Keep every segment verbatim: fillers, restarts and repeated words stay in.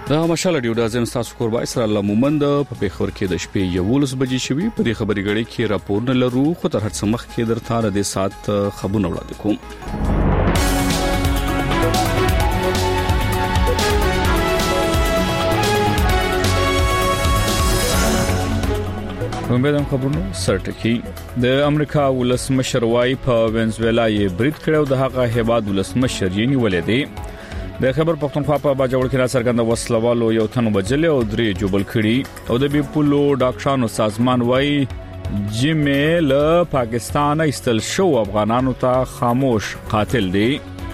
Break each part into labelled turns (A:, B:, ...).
A: دا مشال ډیو د ازم تاسو کوربای سره الله مومند په پیښور کې د شپې یولس بجې شوي په دې خبري غړي کې راپورونه لرو خو تر هڅه مخ کې درته د سات خبرونه وړاندې کوم. ومبدم خبرونه سرټکی د امریکا ولسمشر وايي په وینزویلا یې برید کړو د هغه هیواد ولسمشر یې نیولې دی. د خبر پښتونخوا په باجوړ کې را څرګنده وسلوالو یو تن وجل او درې جوبل کړي او د بیپولو ډاکټرانو سازمان وايي جمیل پاکستان ایستل شو افغانانو ته خاموش قاتل دی.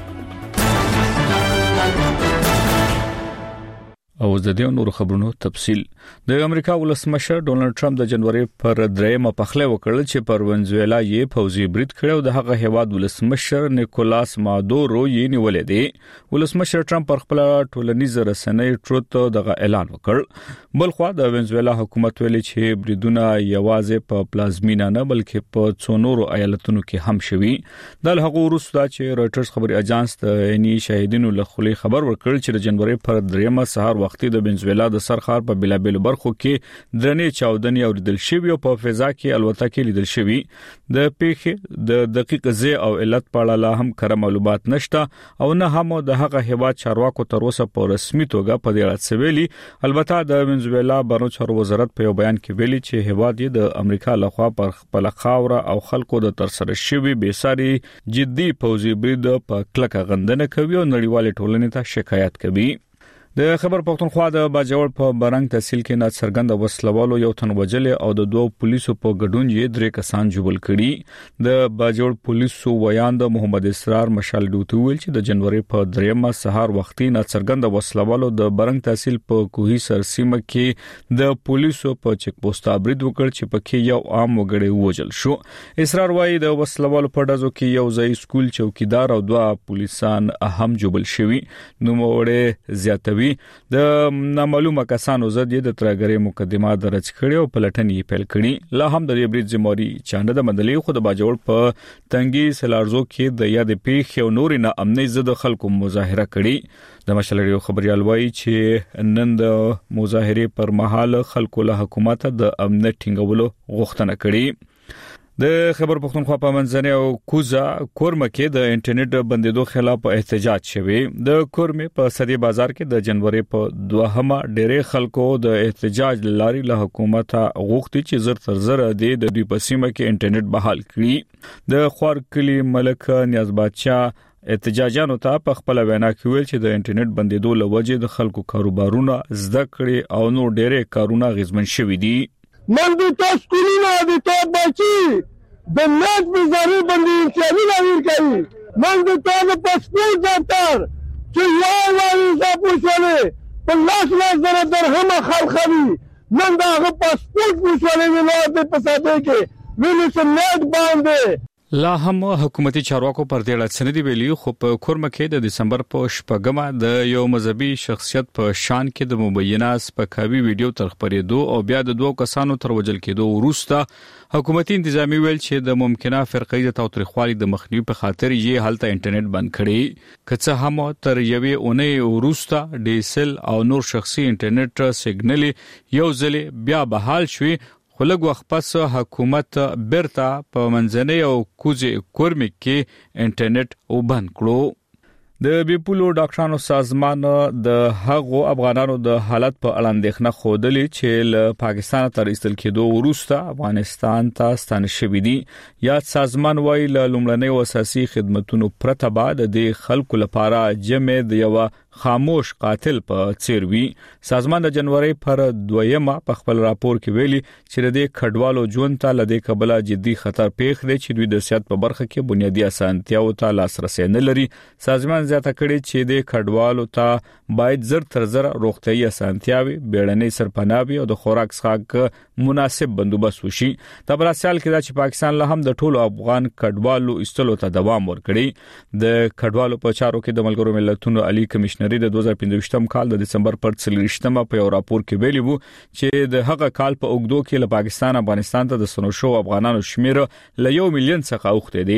A: او د دې نور خبرونو تفصيل د امریکا ولسمشر ډونالد ټرمپ د جنوري پر درېمه پخله وکړل چې پر وینزویلا یې فوزي برید کړو د هغه هیواد ولسمشر نیکولاس مادورو یې نیولې دی. ولسمشر ټرمپ پر خپل ټولنیزه رسنۍ ټروت دغه اعلان وکړ. بلخو د وینزویلا حکومت ویلي چې بریدونه یوازې په پلازمینا نه بلکې په څونورو ایالتونو کې هم شوي. د هغه وروسته چې رويټرز خبري اژانس د عیني شاهدینو له خولي خبر ورکړ چې د جنوري پر درېمه سهار وختي د وینزویلا د سرخار په بلابل برخو کې درنې چاودنې اوریدل شوی او په فضا کې الوتکې لیدل شوی. د پیښې د دقیق ځای او علت په اړه لا هم کره معلومات نشته او نه هم د هغه هیواد چارواکو تر اوسه په رسمي توګه په دې اړه سویلي. البته د وینزویلا بانو چارو وزارت په یو بیان کې ویلي چې هیواد یې د امریکا لخوا پر خپل خاوره او خلکو د ترسره شوی بېساري جدي پوځي برید په کلکه غندنه کوي او نړیوال ټولنې ته شکایت کوي. د خبر پښتونخوا د باجوړ په برنګ تحصیل کې نه څرګنده وسلوالو یو تن وجل او د دوه پولیسو په ګډون یې درې کسان جوړل کړي. د باجوړ پولیسو ویاند محمد اسرار مشال ډوټو ویل چې د جنوري په درېمه سهار وختي نه څرګنده وسلوالو د برنګ تحصیل په کوهي سرسیمه کې د پولیسو په چک پوسټ برید وکړ چې پکې یو عام وګړی وژل شو. اسرار وايي د وسلوالو په ډزو کې یو ځای سکول چوکیدار او دوه پولیسان هم جوړل شوي. نو موړې زیاتوي د نامعلومه کسانو زد د ترګری مقدمه درج کړي او پلټنې پیل کړي. لا هم د ریبریج زموري چانه د مدلې خو د باجوړ په تنګي سلارزو کې د یاد پیښ او نور نه امني زد خلکو مظاهره کړي. د مشلریو خبريال وایي چې نن د مظاهره پر مهال خلکو له حکومت د امن ټینګولو غوښتنه کړي. د خبر پښتونخوا په منځنۍ او کوزا کورمه کې د انټرنیټ بندیدو خلاف احتجاج شوی. د کورمه په صدی بازار کې د جنوري په دوهمه ډېرې خلکو د احتجاج لاري له حکومت غوښتي چې زر تر زر د دوی په سیمه کې انټرنیټ بحال کړي. د خور کلی ملک نیاز بادشاه احتجاجانو ته په خپل وینا کې ویل چې د انټرنیټ بندیدو لوجه د خلکو کاروبارونه زده کړي او نو ډېرې کارونه غزمن شوي دي.
B: من د تاسو کولینو د تاسو بچي د نت بزاری باندې انتیابی لاویر کوي. من د تاسو پاسپورت دفتر چې یو وایي زپوشوله په لاس لاس در درهم خلخوي من دا غو پاسپورت پوشوله نه د پساده کې ویل چې نت باندې
A: لا هم حکومتي چارواکو پر دې اړه سندې ویلي. خو په کورمه کې د دسمبر په شپږمه د یو مذهبي شخصیت په شان کې د مبینه سپکاوي ویډیو تر خبرېدو او بیا د دوه کسانو تر وژل کېدو وروسته حکومتي انتظامی ویل چې د ممکنه فرقې توترخوالي د مخنیوي په خاطر یې حالت انټرنیټ بند کړي. کڅه هم تر یوې اونۍ وروسته ډیسل او نور شخصي انټرنیټ سیګنل یو ځل بیا بحال شوي. خو لږ وخت پس حکومت برته په منځنۍ او کوزي کورمه کې انټرنیټ وبند کړو. د بیپولو ډاکټرانو سازمان د هغو افغانانو د حالت په اړه اندېښنه خوده چې له پاکستان تر ایستل کېدو وروسته افغانستان ته ستانه شوي دي. یا سازمان وايي له لومړنۍ اساسي خدماتو پرته بعد د خلکو لپاره جمع د یو خاموش قاتل په چیروي. سازمان د جنوري پر دویمه په خپل راپور کې ویلي چې د کډوالو ژوند ته لدې قبله جدي خطر پیښ دی چې دوی د سیاست په برخه کې بنیادی اسانتیاو ته لاسرسي نه لري. سازمان زیاته کړي چې د کډوالو ته باید زر تر زر روغتيایي اسانتیاوي بیړنۍ سرپناوي او د خوراک څخه مناسب بندوبست وشي. د براسیال کې دا چې پاکستان له هم د ټولو افغان کډوالو استلو ته دوام ورکړي. د کډوالو په چارو کې د ملګرو ملتونو عالی کمشنر د دوه هزار پنځه کال د دسمبر پر څلورشتمه په یو راپور کې ویلي وو چې د هغه کال په اوګدو کې له پاکستان افغانستان ته د سنوشو افغانانو شمیر له یو میلیون څخه اوخته دي.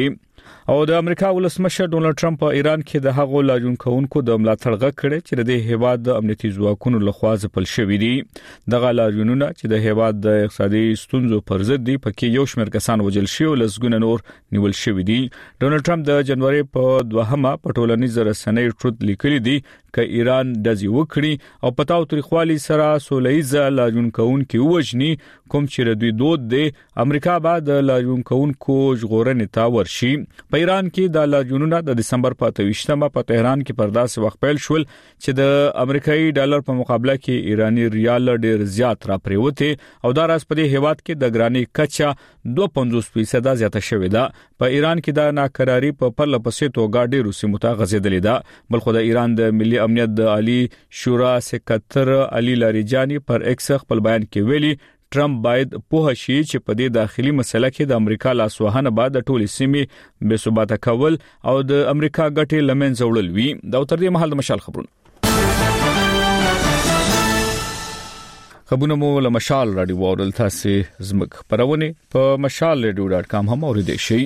A: او د امریکا ولسمشر ډونالد ټرمپ په ایران کې د هغو لاجون کونکو د ملاتړ غږ کړي چې د هیواد د امنیتي ځواکونو لخوا ځپل شوې دي دغه لاجونونه چې د هیواد د اقتصادي ستونزو پر ضد دي پکې یو شمېر کسان وژل شوي او لسګونه نور نیول شوي دي ډونالد ټرمپ د جنوري په دوهمه په ټولنیزو رسنیو ټروت لیکلي دي ک ایران دځي وکړي او پتاو تاریخوالي سره سولېزه لاجون کونکي وژني کوم چې دوی دود دي امریکا بعد لاجون کونکو ژغورنې ته ورشي په ایران کې د لاجونونو د دسمبر په اتويشتمه په تهران کې پرداس وخت پیل شول چې د امریکایي ډالر په مقابله کې ایرانی ریال ډیر زیات را پریوته او دا راس په دې هیواد کې د ګرانی کچا دوه پنځوس فیصد زیاته شوې ده په ایران کې د ناکراری په پرله پسې توګه ډیر سیمو ته غځېدلې ده بلخو د ایران د ملي امنیت د عالی شورا سکرټر علي لاریجانی پر ایکس خپل بیان کې ویلي ټرمپ باید په شي چې په دې داخلي مسله کې د امریکا لاسوهنه بعد د ټولې سیمې بې ثباته کول او د امریکا ګټې لمنځه وړل وي دا تر دې مهال د مشال خبرونه خبرونه مو له مشال رادیو ورل تاسو زمک پرونه په مشال رادیو ډاټ کام هم اوریدئ شئ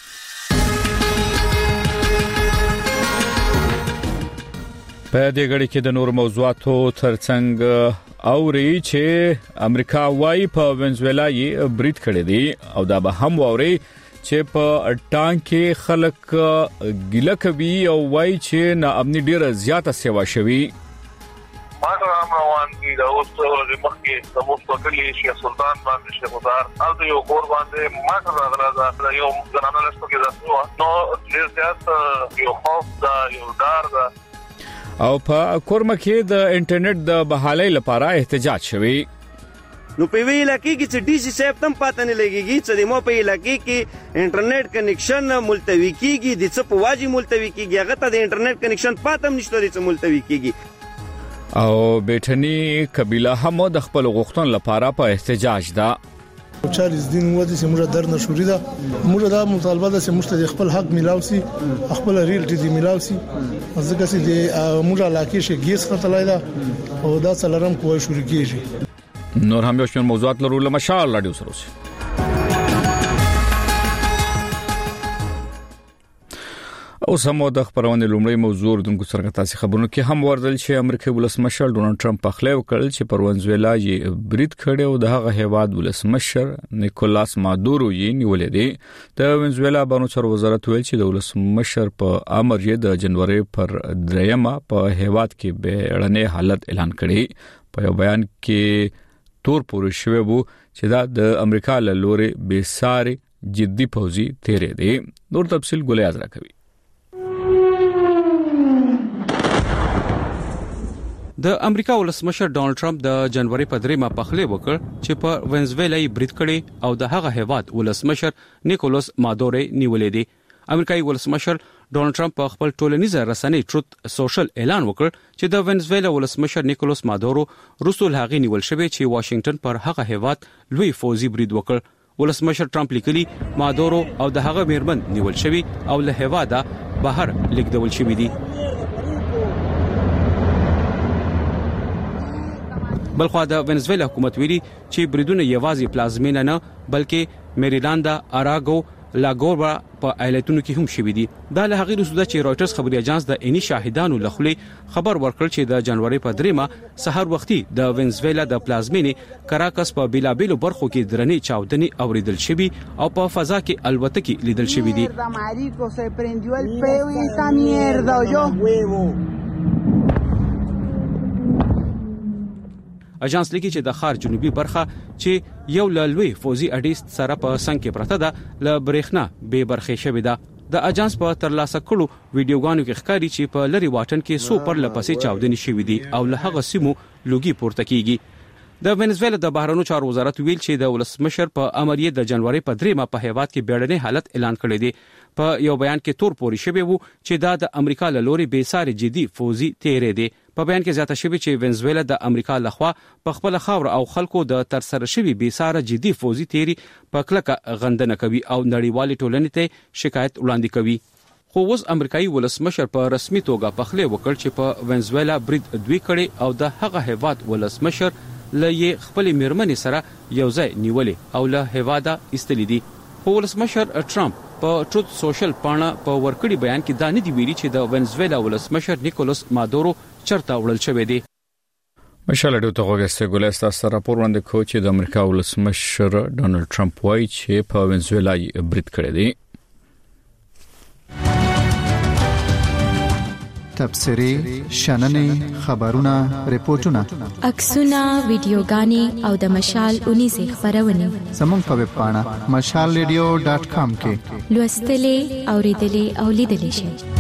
A: په دې غړي کې د نور موضوعاتو ترڅنګ اوري چې امریکا وايي په وینزویلا یې برید کړی دی او دا به هم ووري چې په ټانک کې خلک ګیله کوي او وايي چې نا امني ډیره زیاته سیوا شوي
C: ما رام روان دي دا اوس د مخکې د مستقلی شیخ سلطان باندې شیخ وزار او د یو کور باندې ما سره راځه یو ځنانه لسته کې راځو نو ډیر زیات یو خوف دا یو ډار دا
A: او په کورمه کې د انټرنیټ د بحالۍ لپاره احتجاج شوی
D: نو په وی علاقې کې چې ډي سي صاحب تم پاتې نه لګيږي چې د مو په علاقې کې انټرنیټ کنیکشن ملتوي کیږي د څه په واجب ملتوي کیږي هغه ته د انټرنیټ کنیکشن پاتم نشته د څه ملتوي کیږي
A: او بیٹنی قبیله هم د خپل غوښتن لپاره په احتجاج ده
E: چالیس دین ودی چې موږ درنه شوري ده موږ دا مطالبه ده چې موږ ته خپل حق ملاوي خپل ریلټي دی ملاوي ځکه چې د موږ علاقې شي ګیس خطلای ده او دا څلرم کوی شوري کیږي
A: نور هم یو شمېر موضوعات لرو له مشال رادیو سره اوسئ او سمو د خبرونه لومړی موضوع دونکو سره تاسو خبرونه کې هم وردل چې امریکای ولسمشر ډونالد ټرمپ په خله وکړل چې پر وینزویلا یې برید کړی او د هغه هیواد ولسمشر نیکولاس مادورو یې نیولې دی د وینزویلا بانو چارو وزارت ویل چې د ولسمشر په امر یې د جنوري پر دریمه په هیواد کې بیړنی حالت اعلان کړی په یو بیان کې تور پورې شوی وو چې دا د امریکا له لوري بې ساري جدي پوزي تیرې دی نور تفصیل ګولې ازرا کوي
F: د امریکا ولسمشر ډونالد ټرمپ د جنوري په دریمه په خله وکړ چې په وینزویلا یې برید کړي او د هغه هیواد ولسمشر نیکولاس مادورو نیولې دي امریکایي ولسمشر ډونالد ټرمپ په خپل ټولنیزه رسنۍ ټروت سوشل اعلان وکړ چې د وینزویلا ولسمشر نیکولاس مادورو رسول هغه نیول شوی چې واشنگټن پر هغه هیواد لوی فوزي برید وکړ ولسمشر ټرمپ لیکلي مادورو او د هغه میرمن نیول شوی او له هیواده بهر لیکدول شوی دي بلخو د وینزویلا حکومت ویلي چې بریدونه یوازې پلازمینه نه بلکې میریلاند اراګو لاګورا په ایالتونو کې هم شوي دي دا له هغې وروسته چې رويټرز خبري اژانس د عیني شاهدانو له خولې خبر ورکړ چې د جنوري په دریمه سحر وختي د وینزویلا د پلازمینې کراکس په بیلابیلو برخو کې درنې چاودنې اوریدل شوي او په فضا کې الوتکې لیدل شوي دي اژانس لیکي چې د ښار جنوبي برخه چې یو لوی فوزي اډیست سره په څنګ کې پرته ده ل برېښنا به برخه شوې ده د اژانس په ترلاسه کړو ویډیوګانو کې ښکاري چې په لری واټن کې سوپر لپسې چاودنې شوې دي او له هغه سیمو لوګي پورته کیږي د وینزویلا د بهرنیو چارو وزارت ویل چې د ولسمشر په امر یې د جنوري په دریمه په هیواد کې بیړنی حالت اعلان کړی دی په یو بیان کې تور پوري شوی وو چې دا د امریکا له لوري بې ساري جدي فوزي تیرې دی په بیان کې زیاته شوی چې وینزویلا د امریکا لخوا په خپل خاور او خلکو د تر سره شوی بې ساري جدي فوزي تیری په کلکه غندنه کوي او نړیوالې ټولنې ته شکایت وړاندې کوي خو اوس امریکایي ولسمشر په رسمي توګه په خله وکړ چې په وینزویلا برید دوی کړي او د هغه هیواد ولسمشر لې خپل میرمنې سره یو ځای نیولې او له هیواده استلې دي خو ولسمشر ټرمپ په ټروت سوشل پاڼه په ورکړی بیان کې دا نه دی ویلي چې د وینزویلا ولسمشر نیکولس مادورو چرته وړل شوی دی.
A: مشال اډو ته غوښته ګولستا سره راپور وړاندې کوي چې د امریکا ولسمشر ډونالد ټرمپ وايي چې په وینزویلا یې برید کړی دی.
G: تبصری، شننې، خبرونه، ریپورتونه،
H: عکسونه، ویډیوګانې او د مشال اونیزه خبرونه
G: زموږ په ویب پاڼه مشال ریډیو ډاټ کام کې
H: لوستلې، اوریدلې او لیدلې شئ.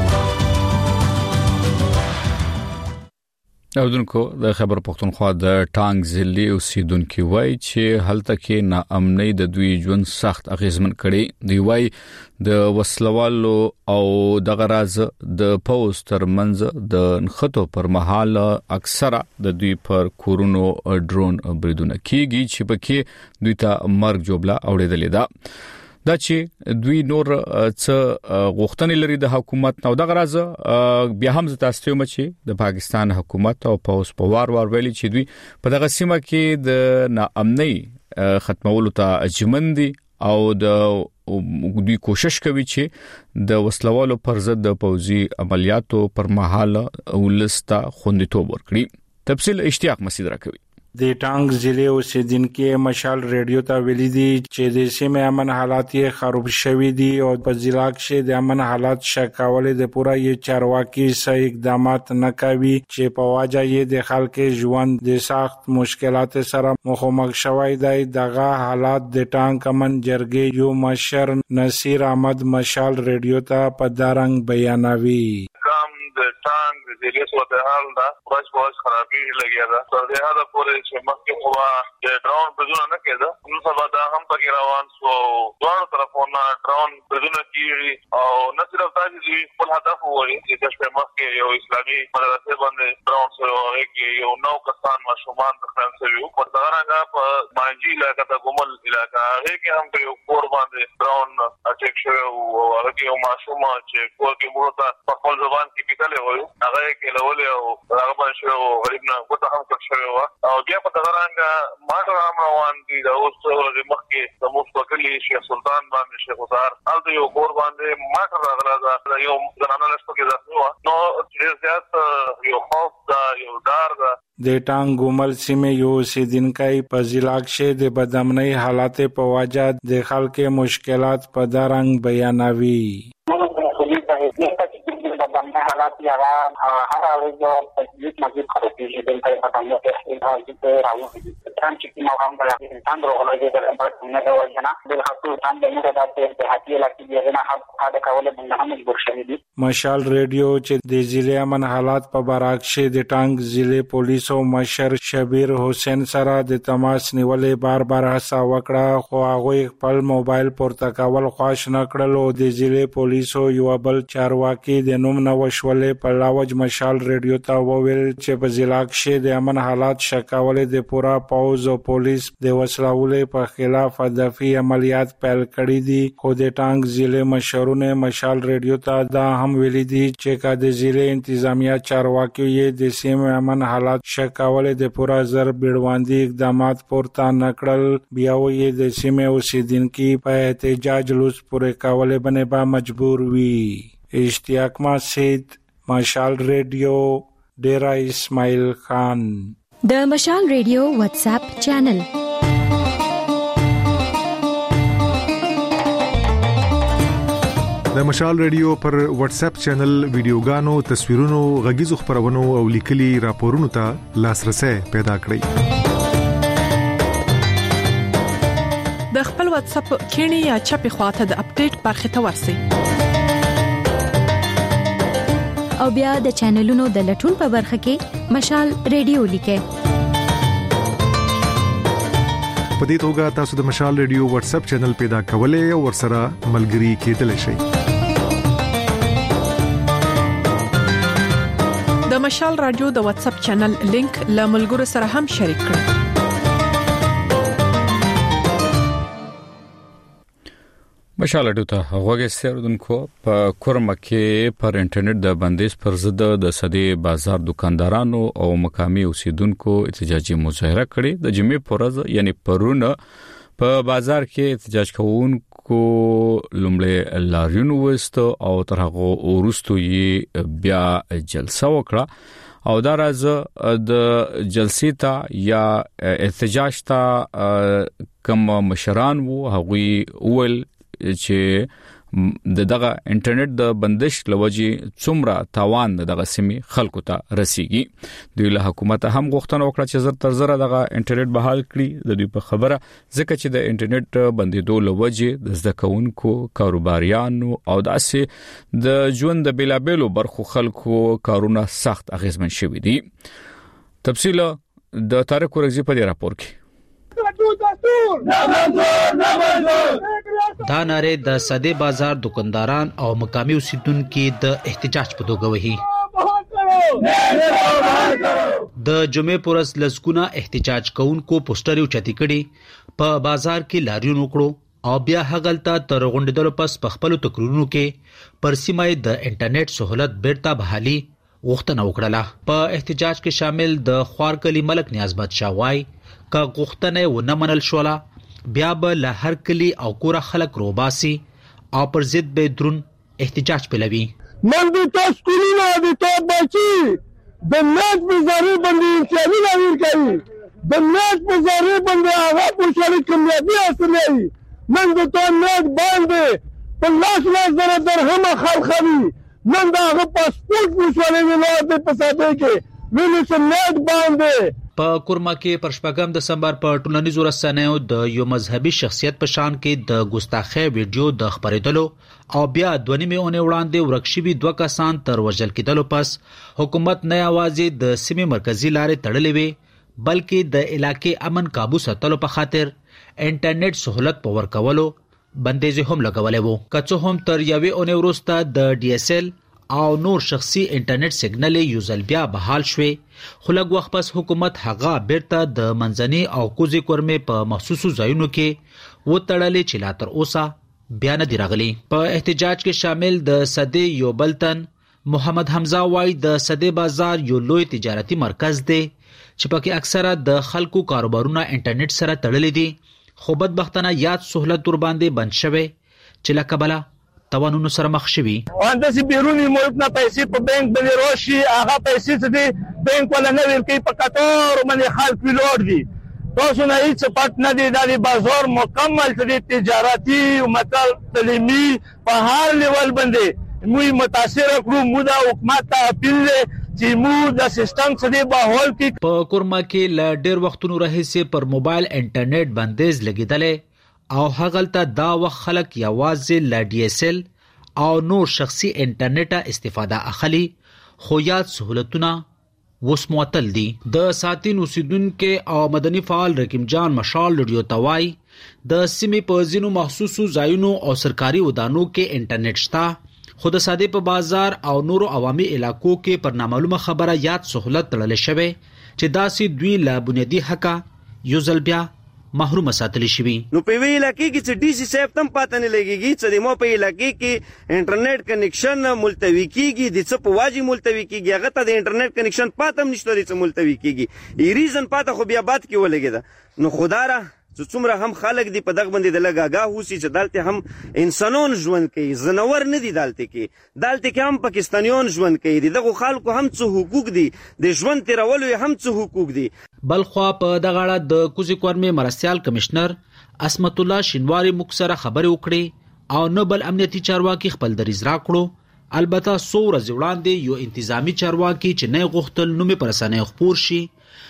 A: اودونکو د خبر پښتونخوا د ټانګ ضلع اوسیدونکو وایي چې هلته کې ناامنۍ د دوی ژوند سخت اغیزمن کړي. دی وایي د وسلوالو او د غراز د پوز ترمنځ د نخټو پر مهال اکثره د دوی پر کورونو ډرون بریدونه کیږي چې پکې دوی ته مرګ جوړه اوریدلې ده. دا چې دوی نور څه غوښتنې لري د حکومت نو د غراز بیا هم تاسو ته مچي د پاکستان حکومت او پوس په وار وار ویلي چې دوی په دغه سیمه کې د ناامنۍ ختمولو ته اجمن دي او د دوی کوشش کوي چې د وسلوالو پر ضد د پوزي عملیاتو پر مهال ولستا خوندیتوب ورکړي. تفصیل اشتیاق مسعود راکوي.
I: د ټانګ ضلع اوسیدونکو مشال ریډیو ته ویلي دي چې د سیمه امن حالات یې خراب شوي دي او په ضلع کې د امن حالات شکاولې د پوره یې چارواکي صحیح اقدامات نه کوي چې په واجه یې د خلکو ژوند د سخت مشکلات سره مخامخ شوی دی. دغه حالات د ټانګ امن جرګې یو مشر نصیر احمد مشال ریډیو ته په دارنګ بیانوي.
C: د ټانګ د ضلع صورتحال دا باج باج خرابي لګیا ده. تر دې حد پورې چې مخکې هوا د ډرون بدون نه کېده نو سبا دا هم پکې روان شو. دوه طرفونه ډرون بدون کیږي او نه صرف دا چې خپل هدف وایي چې د شپې مخکې یو اسلامي مدرسې باندې ډرون سره کې یو نو کسان ماشومان د خپل سره په څنګه په مانجی علاقې ته کومل علاقې هغه کې هم یو کور باندې ډرون اټیک شوی او هغه کې یو ماشوم چې کور کې مرته په خپل ځوان کې له وایو هغه کې لولې او هغه باندې یو غریب نه کوته هم کړ شوی و او بیا په دغه رنګ ماټر هم روان دي د اوس د مخکې د مستقلی شیخ سلطان باندې شیخ وزار هلته یو کور باندې ماټر راغله دا یو زنانه لسته کې ځو نو چې زیات یو خوف دا یو ډار دا
I: د ټانګ ګومل سیمه یو سیدینکای په ضلع کې د بدامنۍ حالات په وجه د خلکو مشکلات په دارنګ بیانوي.
J: حالات یارا هر اړه یو تجدید مزید خرابې دي د پاتانو کې د دې راوځي ترڅ چې نو هم بل انسان دروغلې د نه د وجنه د حقوقو تام د نه د هاتي لکه دی نه حق دا کوله د هم مجبور شوی دي.
I: مشال ریډیو چې د ضلع امن حالات په براکشه د ټانګ ضلع پولیسو مشر شبیر حسین سره د تماس نیولې بار بار هڅه وکړه خو هغه خپل موبایل پورته کول خواش نه کړل او د ضلع پولیسو یو بل چارواکي د نوم نو شولې په لاوج مشال ریډیو ته وویل چې په ضلع کې د امن حالات شکاولې د پورا پوز او پولیس د وسلوالو په خلاف هدفي عملیات پیل کړي دي. خو د ټانګ ضلع مشرونه مشال ریډیو ته دا هم ویلي دي چې کا د ضلع انتظامیه چارواکي یې د سیمه امن حالات شکاولې د پورا زر بیړواندي اقدامات پورته نکړل بیا یې د سیمه اوسیدونکو په احتجاج لوس پورې کولې باندې با مجبور وي. اشتیاق مسعود مشال ریډیو ډیرا اسماعیل خان.
H: د مشال ریډیو واتس اپ چینل
K: د مشال ریډیو پر واتس اپ چینل ویډیوګانو تصویرونو غږیزو خبرونو او لیکلي راپورونو ته لاسرسي پیدا کړئ.
L: د خپل واتس اپ کینی یا چپی خواته د اپډیټ برخه ته ورسئ
H: او بیا د چینلونو د لټون په برخه کې مشال ریډیو لیکه.
K: په دې توګه تاسو د مشال ریډیو واتس اپ چینل پیدا کولای او ورسره ملګري کېدلی شئ.
L: د مشال رادیو د واتس اپ چینل لینک له ملګرو سره هم شریک کړئ.
A: مشال اډو ته هغه سردونکو په کورمه کې پر انټرنیټ د بندیز پر ضد د صدې بازار دکاندارانو او مقامی اوسیدونکو احتجاجي مظاهره کړې د جمعې پر ورځ یعنی پرونه په بازار کې احتجاج کوونکو لومړی لاریون وست او تر هغه ورستو یې بیا جلسه وکړه او دا راز د جلسې ته یا احتجاج ته کوم مشران وو هغه ول چې دغه انټرنیټ د بندش لوجي څومره تاوان دغه سیمه خلکو ته رسیږي. دوی له حکومت هم غوښتنه وکړه چې زر تر زر دغه انټرنیټ بحال کړي. د دوی په خبره ځکه چې د انټرنیټ بندیدو لوجي د زکونکو کاروباریانو او داسې د ژوند د بیلابېلو برخو خلکو کارونه سخت اغیزمن شوي دي. تفصیل د طارق ورغزي په دې راپور کې.
M: دا ناره د صدې بازار دکانداران او مقامی اوسیدونکو د احتجاج په توګه وهي. د جمعې پورس لسګونه احتجاج کوونکو پوسټر یو چتي کړي په بازار کې لاریون وکړو او بیا هغلته تر غونډېدلو پس په خپل تقریرونو کې پر سیمه د انټرنیټ سہولت بیرته بحالي غوښتنه وکړه. په احتجاج کې شامل د خوارکلی ملک نیاز باد شاوای کا غوښتنه و نه منل شولا بیا به له هر کلی او کور خلک روباسي او پر ضد به درون احتجاج پلوي.
B: من د تاسو کولینو د تو بچي د ناز بازاري باندې انساني لویر کوي د ناز بازاري باندې هغه پوښتنه کمیابي اصلي من د تو ناز باندې په لاس لاس زره درهم خلخوي من دا هغه پاسپورت وشولې نه د پسابه کې ویل سمات باندې.
M: په کورما کې پر شپږم دسمبر په ټولنیزو رسنیو د یو مذهبي شخصیت په شان کې د ګستاخی ویډیو د خبرېدلو او بیا دوه نیمه اونۍ وړاندې ورکشي دوه کسان تر وژل کېدلو پس حکومت نه یوازې د سیمې مرکزی لارې تړلې وي بلکې د علاقې امن قابو ساتلو په خاطر انټرنیټ سہولت په ورکولو بندیز هم لګولې وو. که څه هم تر یوې اونۍ وروسته د ډي اس ال او نور شخصي انټرنیټ سیګنل یو ځل بیا بحال شوي خو لږ وخت پس حکومت هغه بیرته د منځني او کوزي کورمې په مخصوصو ځایونو کې وتړلې چې لا تر اوسه بیا نه دی راغلي. په احتجاج کې شامل د صدې یو بلتن محمد حمزه وای د صدې بازار یو لوی تجارتي مرکز دی چې پکې اکثره د خلکو کاروبارونه انټرنیټ سره تړلې دي خو بدبختانه یاد سہولت ور باندې بند شوی چې لکبله توانونو سره مخ شوي.
B: انداسي بیرونی ملک نه پیسې په بانک باندې راشي هغه پیسې چې دی بانک ولا نه ورکوي په قطار باندې خلک ویلوړ دي. تاسو نه هیڅ پټ نه دی د بازار مکمل چې تجارتي او متل تعلیمي په هر لیول باندې موږ متاثر کړو مو د حکومت ته اپیل چې مو د سیستم څخه به هول کې.
M: په کورما کې ل ډېر وختونو راهیسې پر موبایل انټرنیټ بندیز لګیدلې او هغلته دا وخت خلک یوازې ل ډي اس ال او نور شخصي انټرنیټ استفاده اخلي خو یاد سہولتونه وس معطل دي. د ساتین اوسیدونکو او مدني فعال رقیب جان مشال رادیو توای د سیمې په ځینو مخصوصو ځایونو او سرکاري ودانو کې انټرنیټ شته خو د ساده په بازار او نورو عوامي علاقو کې پر نامعلومه خبره یاد سہولت تړل شوی چې داسې دوی لا بنیادی حق یو ځل بیا محروم ساتلی شوی.
D: نو په وی علاقې کې چې ډي سي صاحب تم پاتې نه لګيږي چې د مو په علاقې کې انټرنیټ کنیکشن ملتوي کیږي د څه په واجب ملتوي کیږي هغه ته د انټرنیټ کنیکشن پاتم نشته د څه ملتوي کیږي ای ریزن پاته خو بیا بات کې ولګیدا. نو خداره چې څومره هم خلک دی په دغه باندې د لګاګاه هوسي چې دالته هم انسانون ژوند کوي زنور نه دي دالته کې دالته کې هم پاکستانیون ژوند کوي دغه خلکو هم څه حقوق دي د ژوند تیرولو هم څه حقوق دي.
M: بلخوا په دغه اړه د کوزي کورمې مرستيال کمشنر اسمت الله شینواری مکسره خبرې وکړي او نوبل امنیتي چارواکي خپل دریز راکړو. البته سو ورځې وړاندې یو انتظامی چارواکي چې نه غوښتل نومې پر رسنۍ خبر شي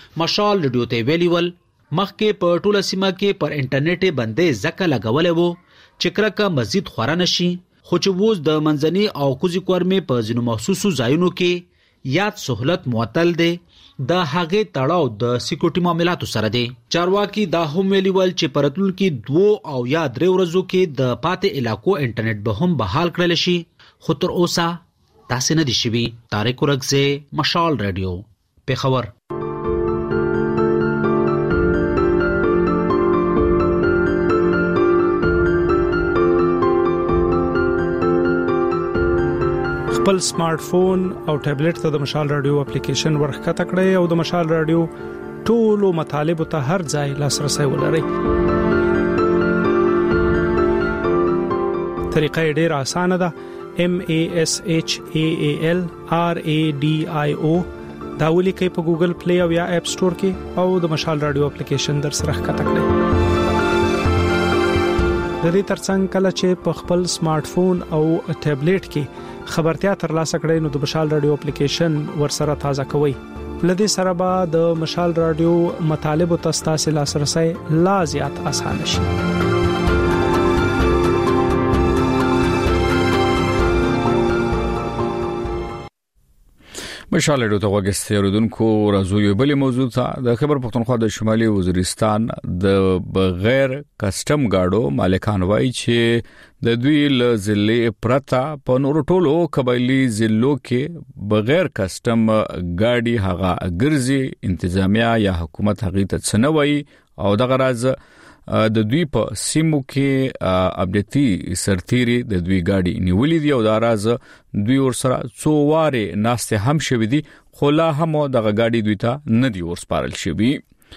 M: مشال رادیو ته ویلیول مخکې په ټوله سیمه کې پر انټرنیټ باندې ځکه لګولې وو چې کرکه مزید خورا نشي خو چې ووز د منځني او کوزي کورمې په ځینو مخصوصو ځایونو کې یاد سہولت معطل دی د هغه تړاو د سکیورټي معاملاتو سره دی. چارواکي دا هم ویلیول چې پرتل کې دوه او یا درې ورځو کې د پاتې علاقو انټرنیټ به هم بحال کړل شي خو تر اوسه تاسو نه دي شوي. طارق ورغزي مشال رادیو پیښور.
N: خپل سمارټ فون او ټابلیټ ته د مشال رادیو اپلیکیشن ورخته کړئ او د مشال رادیو ټولو مطالب ته هر ځای لاسرسي ولرئ. طریقه ډیره اسانه ده. M A S H A A L R A D I O دا ولیکئ په ګوګل پلی او یا اپ سٹور کې او د مشال رادیو اپلیکیشن در سره ښکته کړئ. د دې ترڅنګ کله چې په خپل سمارټ فون او ټابلیټ کې خبرتیا ترلاسه کړئ نو د مشال رادیو اپلیکیشن ورسره تازه کوئ. لدې سره به د مشال رادیو مطالب او تاسو لاسرسي لا زیات اسانه شي.
A: مشال رادیو ته وګورئ اوردونکو راځو یو بل موضوع ته. د خبر پښتونخوا د شمالي وزیرستان د بغیر کسٹم گاډو مالکان وایي چې د دوی له ضلع پرتا په نور ټولو قبایلی ضلعو کې بغیر کسٹم گاډي هغه ګرځي انتظامیه یا حکومت هغه ته څنوي او د غراز د دوی په سیمو کې اپډیټي سرتيري د دوی گاډي نیولې دی او د راز دوی ورسره څو واره ناشته هم شوې دي خو لا هم د گاډي دوی ته نه دی ورسپارل شوی.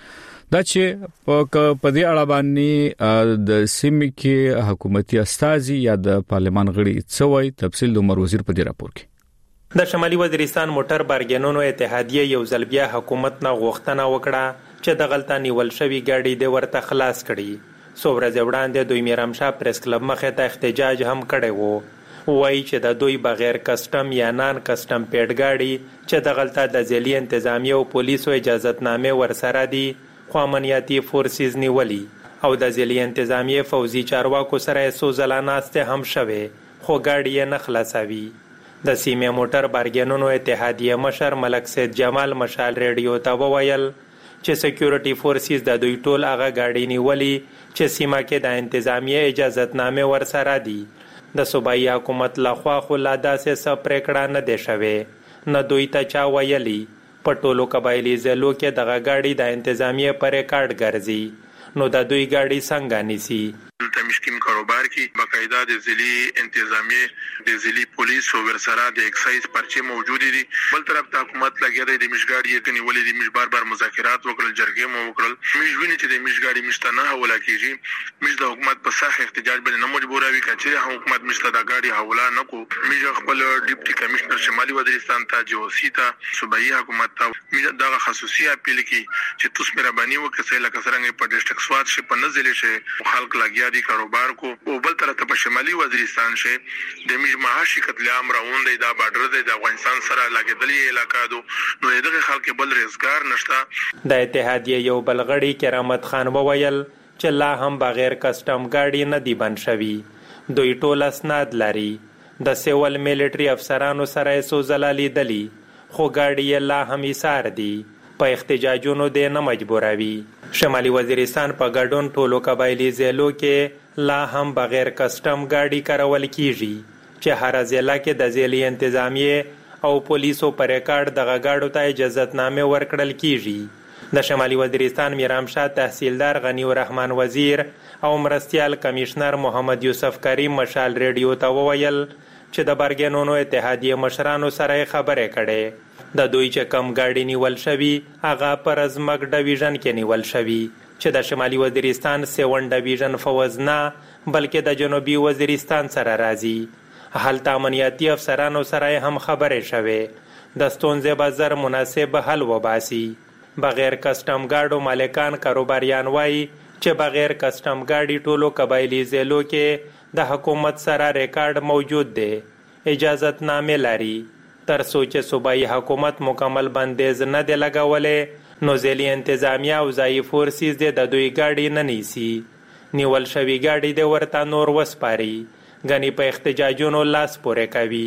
A: دا چې په دې اړه باندې د سیمې کې حکومتي استازي یا د پارلمان غړي څوي تفصیل د عمر وزیر په دې راپور کې.
O: د شمالي وزیرستان موټر بارګینونو اتحادیه یو ځل بیا حکومت نه غوښتنه وکړه چې د غلطه نیول شوی گاډي د ورته خلاص کړي. څو ورځې وړاندې دوی میرامشاه پریس کلب مخې ته احتجاج هم کړی وو. وایي چې د دوی بغیر کسٹم یا نان کسٹم پیډ گاډي چې د غلطه د ځلي انتظامیه او پولیسو اجازهتنامه ورسره دي خو امنیتي فورسز نیولي او د ځلي انتظامیه فوزي چارواکو سره سو ځلاناسته هم شوه خو گاډي نه خلاصوي. د سیمه موټر بارګینونو اتحادیه مشر ملک سید جمال مشال ریډیو ته وویل چې سکیورټي فورسز د دوی ټول هغه گاډي نیولي چې سیمه کې د انتظامیه اجازهتنامه ورسره دي. د صوبایي حکومت لخوا خو لا داسې څه پریکړه نه دی شوې نه دوی ته چا ویلي په ټولو قبایلی ضلعو کې دغه گاډي د انتظامیه پر ریکارډ ګرځي نو د دوی گاډي څنګه نیسي.
P: د مشکین کاروبار کې باقاعده د ضلعي انتظامیه د ضلعي پولیس او ورسره د ایکسایز پرچې موجود دي. بل طرف ته حکومت لګیا دی د مشګاډي کني ولې د مش بار بار مذاکرات وکړل جرګې مو وکړل مش ویني چې د مشګاډي مشتنه حواله کیږي. مش د حکومت په صح احتجاج باندې نه مجبوروي کچې حکومت مشته د گاډي حواله نه کو. مش خپل ډیپټي کمشنر شمالي وزیرستان ته جوسی ته صوبایي حکومت ته مش دغه خصوصي اپیل کی چې تاسو مهرباني وکړئ لکه څنګه په ډیسټریکټ سواد شي په نزل شي خلک لګیا دي کاروبار کو او بل طرف ته په شمالي وزیرستان شه د میج معاشي قتل عام راوند دی دا بارډر دی د افغانستان سره لګیدلې علاقې دو نو دغه خلک بل روزګار نشته.
O: د اتحادیه یو بلغړی کرامت خان وویل چې لا هم بغیر کسٹم گاډي نه دی بند شوی. دوی ټول اسناد لري د سیول میلیټري افسرانو سره سو زلالي دلی خو گاډي لا هم ایثار دي په احتجاجونو دی نه مجبوروي. شمالي وزیرستان په ګډون ټولو قبایلی ضلعو کې لا هم بغیر کسٹم گاډي کارول کیږي چې هر ضلع کې د ضلعي انتظامیه او پولیسو پر ریکارډ دغه گاډو ته اجازهتنامه ورکړل کیږي. د شمالي وزیرستان میرامشاه تحصیلدار غنی الرحمن وزیر او مرستیال کمشنر محمد یوسف کریم مشال ریډیو ته وویل چې د بارګینونو اتحادیه مشرانو سره خبرې کړي. د دوی چې کم گاډي نیول شوی هغه پر ازمک ډیویژن کې نیول شوی چې د شمالي وزیرستان سیون ډیویژن فوز نه بلکې د جنوبي وزیرستان سره راځي. هلته امنیتي افسرانو سره هم خبرې شوې د ستونزې به زر مناسب حل وباسي. بغیر کسٹم گاډو مالکان کاروباریان وایي چې بغیر کسٹم گاډي ټولو قبایلی ضلعو کې د حکومت سره ریکارډ موجود دی اجازهتنامه لري. تر څو چې صوبایي حکومت مکمل بندیز نه دی لګولې نو ځلي انتظامیه او ځایي فورسز د دوی گاډي نه نیسي. نیول شوی گاډي د ورته نور وسپاري غني په احتجاجونو لاس پورې کوي.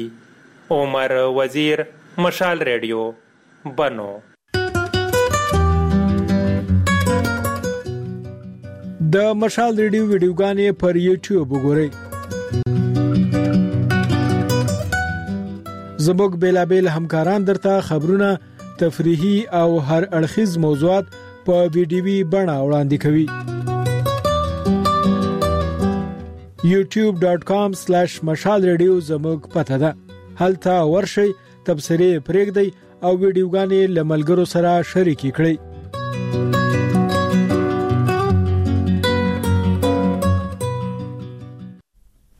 O: عمر وزیر مشال ریډیو بنو.
Q: د مشال ریډیو ویډیوګانې پر یوټیوب وګورئ. زموږ بیلابیل همکاران درته خبرونه تفریحي او هر اړخیز موضوعات په ویډیوي بڼه وړاندې کوي. یوټیوب ډاټ کام سلیش مشال ریډیو زموږ پته ده. هلته ورشئ تبصرې پرېږدئ او ویډیوګانې له ملګرو سره شریکې کړئ.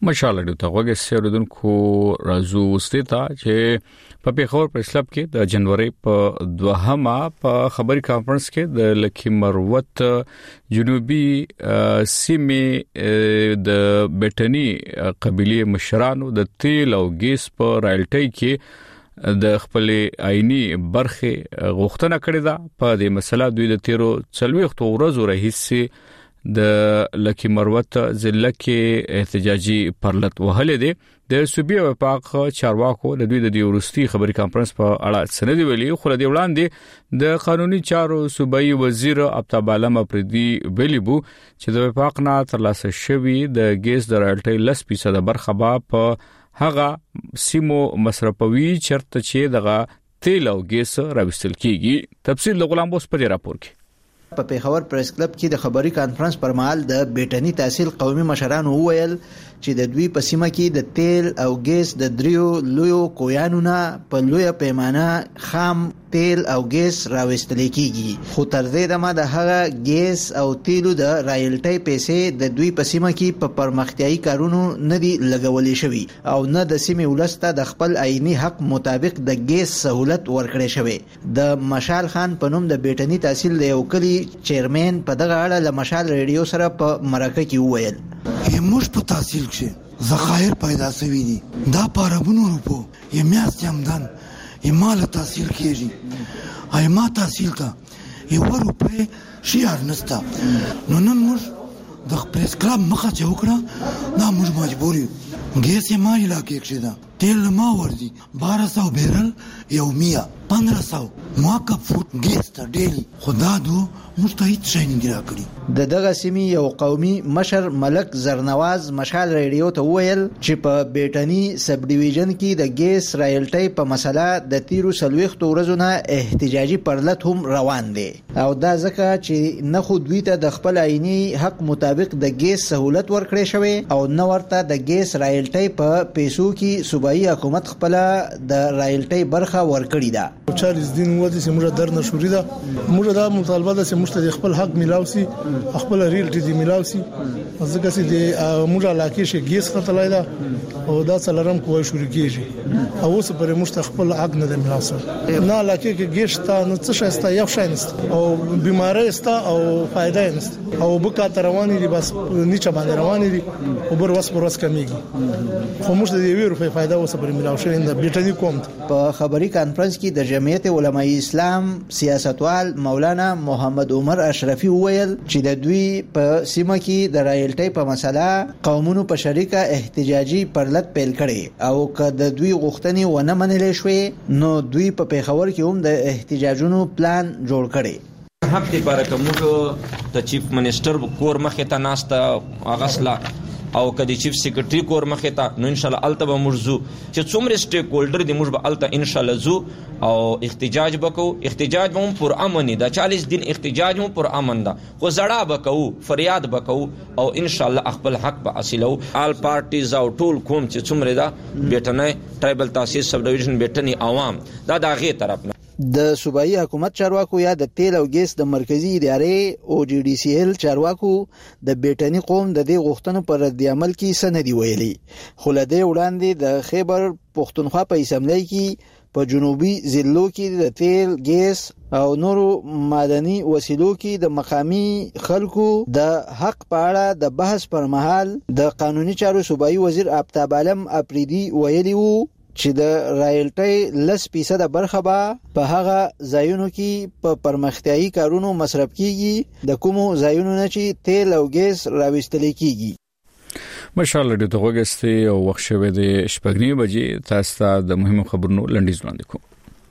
A: مشال ډیو ته وګورئ سیردونکو رازو ستتا چې په پیښور پریس کلب کې د جنوري په دوهمه په خبري کانفرنس کې د لکی مروت جنوبي سیمې د بیٹنی قبيله مشرانو د تیل او ګیس په رایلټي کې د خپل آئینی برخه غوښتنه کړې ده. په دې مسله دوی د تیرو څلويختو ورځو راهیسې د لکی مروت ضلع کې احتجاجي پرلط وهلې دي. د صوبې وفاق چارواکو د دوی د ورستي خبري کانفرنس په اړه سند ویلي، خو د وړاندې د قانوني چارو صوبایي وزیر ابتاب عالم افریدي ویلي بو چې د وفاق نه ترلاسه شوی د ګیس د رایلټي لس فیصد برخه په هغه سیمو مصرفوي چرته چې دغه تیل او ګیس راوستل کیږي. تفصیل د غلام بوس په راپور کې.
R: په پیښور پریس کلب کې د خبري کانفرنس پر مهال د بیٹنی تحصیل قومي مشرانو وویل چې د دوی په سیمه کې د تیل او ګیس د دریو لویو کویانو نه په لویه پیمانه خام تیل او ګیس راوستل کیږي، خو تر دې دمه د هغه ګیس او تیلو د رایلټي پیسې د دوی په سیمه کې په پرمختیايي کارونو نه دي لګولې شوی او نه د سیمې ولسته د خپل آئینی حق مطابق د ګیس سہولت ورکړې شوی. د مشال خان په نوم د بیٹنی تحصیل د یو کلی چیرمن په دغه اړه له مشال ریډیو سره په مرکه کې وویل
S: موږ په تحصیل کې ذخایر پیدا شوي دي، دا پارابونو روپو یې میاشتې همدان یې مال تحصیل کېږي، ای ما تحصیل ته یو روپۍ شیار نسته. نو نن موږ د پریس کلب مخه چې وکړه دا موږ مجبور یو. ګیس یې ما علاقې کښې ده، تیل ما ورځي بارہ سو بیرل یومیه پندرہ سو موقف فوټ ګیس ته ډیلی، خو دا دو موږ ته هیڅ شی نه راکړي.
R: د دغه سیمې یو قومي مشر ملک زرنواز مشال ریډیو ته وویل چې په بیٹنی سب ډیویژن کې د ګیس رایلټي په مسله د تیرو څلويختو ورځو نه احتجاجي پرلط هم روان دي او دا ځکه چې نه خو دوی ته د خپل آئینی حق مطابق د ګیس سہولت ورکړې شوی او نه ورته د ګیس رایلټي په پیسو کې صوبایي حکومت خپل د رایلټي برخه ورکړې ده.
E: چالیس دن وځي چې موږ درنه شوري ده، موږ دا مطالبه ده چې موږ ته خپل حق ملاوي، خپل ریلټي دی ملاوي، ځکه چې د موږ علاقې شي ګیس خطلای ده او دا څلرم کوی شروع کیږي او اوس پر موږ خپل حق نه ملاوي. نه علاقې کې ګیس تا نه څه شسته یو شاینست او بیماری است او فائدہ نست او بکا رواني دي بس نیچه باندې رواني دي او بر وس پر وس کمیږي، خو موږ د یو روپۍ فائدہ اوس پر ملاوي شي د بیٹنی کوم.
R: په خبري کانفرنس کې د جمعیت علماء اسلام سیاستوال مولانا محمد عمر اشرفي وویل چې د دوی په سیمه کې د رایلټي په مسله قومونو په شریکه احتجاجي پرلط پیل کړي او که د دوی غوښتنې ونه منلې شوې نو دوی په پیښور کې هم د احتجاجونو پلان جوړ کړي.
T: حق دی بارکه موږ د چیف منسٹر کور مخه ته ناشته اغسلا او کدی چیف سیکریټری کور مخه ته نو ان شاء الله الته به مرزو چې څومره سټیک هولډر دی موږ به الته ان شاء الله زو او احتجاج وکړو. احتجاج به هم پر امن دی، چالیس دن احتجاج هم پر امن ده، خو زړه وکړو فریاد وکړو او ان شاء الله خپل حق به حاصلو. آل پارټیز او ټول کوم چې څومره ده بیٹنی ټرایبل تاسیس سب ډیویژن بیٹنی عوام دا دغه طرف نه
R: د صوبایي حکومت چارواکو یا د تیل او ګیس د مرکزی ادارې او جی ډي سی ایل چارواکو د بیٹنی قوم د دې غوښتنو پر رد عمل کې سندي ویلي، خو له دې وړاندې د خیبر پښتونخوا په اسمبلی کې په جنوبي ضلعو کې د تیل، ګیس او نورو معدني وسیلو کې د مقامی خلکو د حق په اړه د بحث پر مهال د قانوني چارو صوبایي وزیر ابتاب عالم افریدي ویلي وو چې د رایلټي لس فیصد برخه به په هغه ځایونو کې په پرمختیايي کارونو مصرف کیږي د کومو ځایونو نه چې تیل او ګیس راوستل کیږي.
A: مشال ډیو ته وګستې او وخت شوه د شپږنی بجې تاسو ته د مهمو خبرونو لنډیز وړاندې کوم.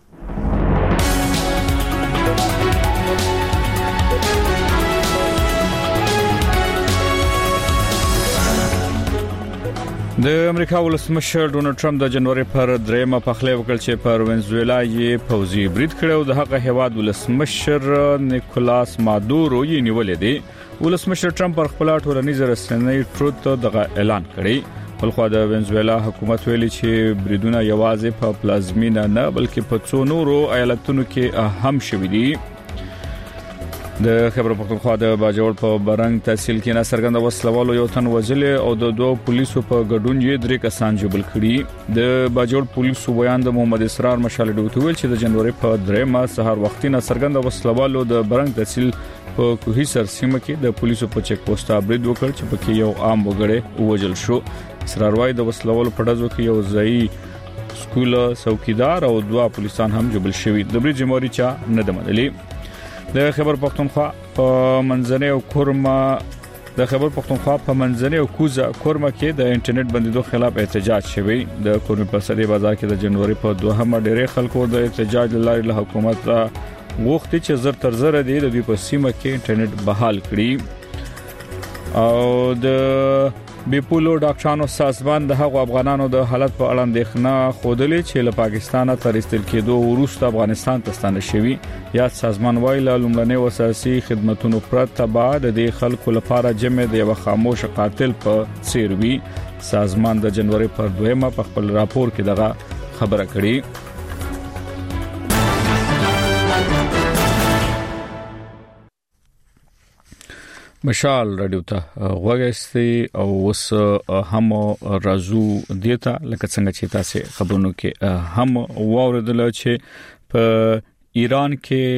A: د امریکا ولسمشر ډونالد ټرمپ د جنوري پر دریمه پخلی وکړ چې پر وینزویلا یې پوځي برید کړو. د هغه هیواد ولسمشر نیکولاس مادورو یې نیولې دی. ولسمشر ټرمپ پر خپل ټولنیز رسنۍ ټروت دغه اعلان کړی. بلخو د وینزویلا حکومت ویلي چې بریدونه یوازې په پلازمینه نه بلکې په څو نورو ایالتونو کې هم شوي دي. د خبر پښتونخوا د باجوړ په برنګ تحصیل کې نه سرګند وسلوالو یو تن وزل او د دوه پولیسو په ګډون یې درې کسان جبل کړي د باجوړ پولیسو بیان د محمد اسرار مشال ډوټ ویل چې د جنوري په درېمه سهار وختي نه سرګند وسلوالو د برنګ تحصیل په کوهي سر سیمه کې د پولیسو په چک پوسټ ابرید وکړ چې پکې یو عام وګړی ووجل شو. اسرار وايي د وسلوالو په ډزو کې یو ځای سکول څوکیدار او دوه پولیسان هم جبل شوي. د برید جمهوریت چا نه دمدلي. د خبر پښتونخوا په منځنۍ او کورما د خبر پښتونخوا په منځنۍ او کوزه کورما کې د انټرنیټ بندیدو خلاف احتجاج شوی. د کورنی په صدې بازار کې د جنوري په دوهمه ډېر خلکو د احتجاج لارې له حکومت غوښتي چې زر تر زر دی د دوی په سیمه کې انټرنیټ بحال کړي او د بیپولو ډاکټرانو سازمان د هغو افغانانو د حالت په اړه اندېښنه خوده چې له پاکستانه تر استل کېدو وروسته افغانستان ته ستانه شوی. یا سازمان وایي له لومړنۍ وساسي خدماتونو پرته بعد د خلکو لپاره جمع د یو خاموش قاتل په څیر وی. سازمان د جنوري پر دویمه په خپل راپور کې دغه خبره کړې. مشال رادیو ته غوږی او وس هم رازو دیتا لکه څنګه چې تاسو خبرونو کې هم واوریدل چې په ایران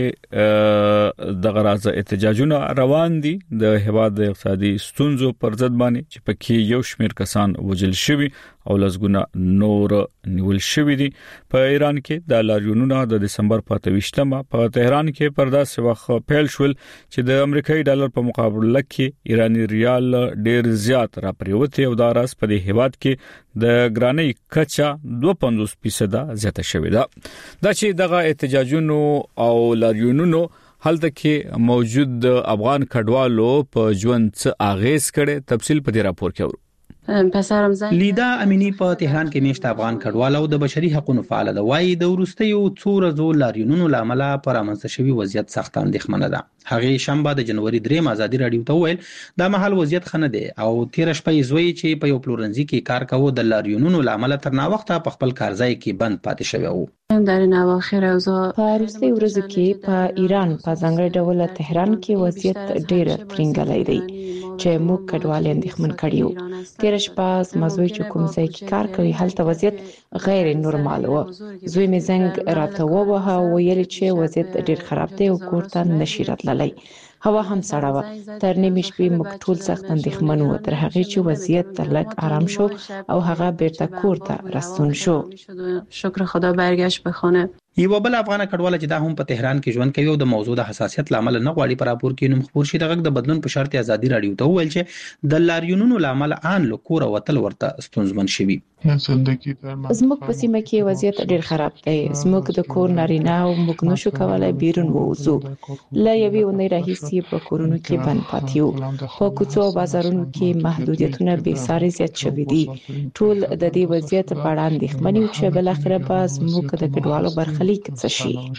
A: کې د غراض احتجاجونه روان دي د هواد د اقتصادي ستونزو پر ضد باندې چې پکې یو شمېر کسان وجل شوي او لږګونه نور نیول شوي دي. په ایران کې د لاریونونو د دسمبر په اتویشتمه په تهران کې پرداسه وخت پیل شول چې د امریکایي ډالر په مقابله کې ایرانی ریال ډیر زیات را پریوته او د راس په هیواد کې د ګرانۍ کچا دوه پنځوس فیصد زیاته شوې ده. دا چې دغه احتجاجونو او لاریونونو هلته کې موجود د افغان کډوالو په ژوند څه اغیز کړي تفصیل په دې راپور کې ورو.
U: لیدا امینی په تهران کې میشت افغان کډوال او د بشري حقوقو فعال ده وایي د ورستیو څو ورځو لاریونونو لامل پر امنځ شوی وضعیت سخت اندېښمنه ده. هغه شنبه د جنوري درېم ازادي رادیو ته ویل دا محل وضعیت خنه دی او تیر شپه زوی چې په یو پلورنځي کې کار کاوه د لاریونونو لامل تر نا وخت په خپل کارځای کې بند پاتې شوی وو.
V: در این اواخر اوضاع په وروستي ورځو کې په ایران په ځانګړي ډول تهران کې وضعیت ډیر ترنګلای دی چې موږ کډوال اندېښمن کړیو. تیر شپه مزوی چې کوم ځای کې کار کوي هلته وضعیت غیر نورمال و. زوی می زنګ راته ووهه ویل چې وضعیت ډیر خراب دی او کور ته نشي راتللی. هوا هم سړه و. تر نیمه شپې موږ ټول سخت اندېښمن وو تر هغه چې وضعیت لږ آرام شو او هغه بیرته کور ته راستون شو. شکر خدا برگشت به خانه.
U: یو بل افغان کډوال چې دا هم په تهران کې ژوند کوي او د موضوع د حساسیت لامل نه غواړي پر راپور کې نوم خبر شي دغه د بدلون په شرط ازادي رادیو ته ویل چې د لاریونونو لامل ان لکور وتل ورته ستونزمن شوي.
V: زموږ په سیمه کې وضعیت ډیر خراب دی. زموږ د کور نارینه او موږ نشو کولای بیرون ووځو. لا یوې ونې راهیسې په کورونو کې بند پاتې یو. په کوڅو او بازارونو کې محدودیتونه به ساري زیات شوي دي. ټول د دې وضعیت په اړه اندېښمن یو چې بل اخر به زموږ د کډوالو برخلیک څه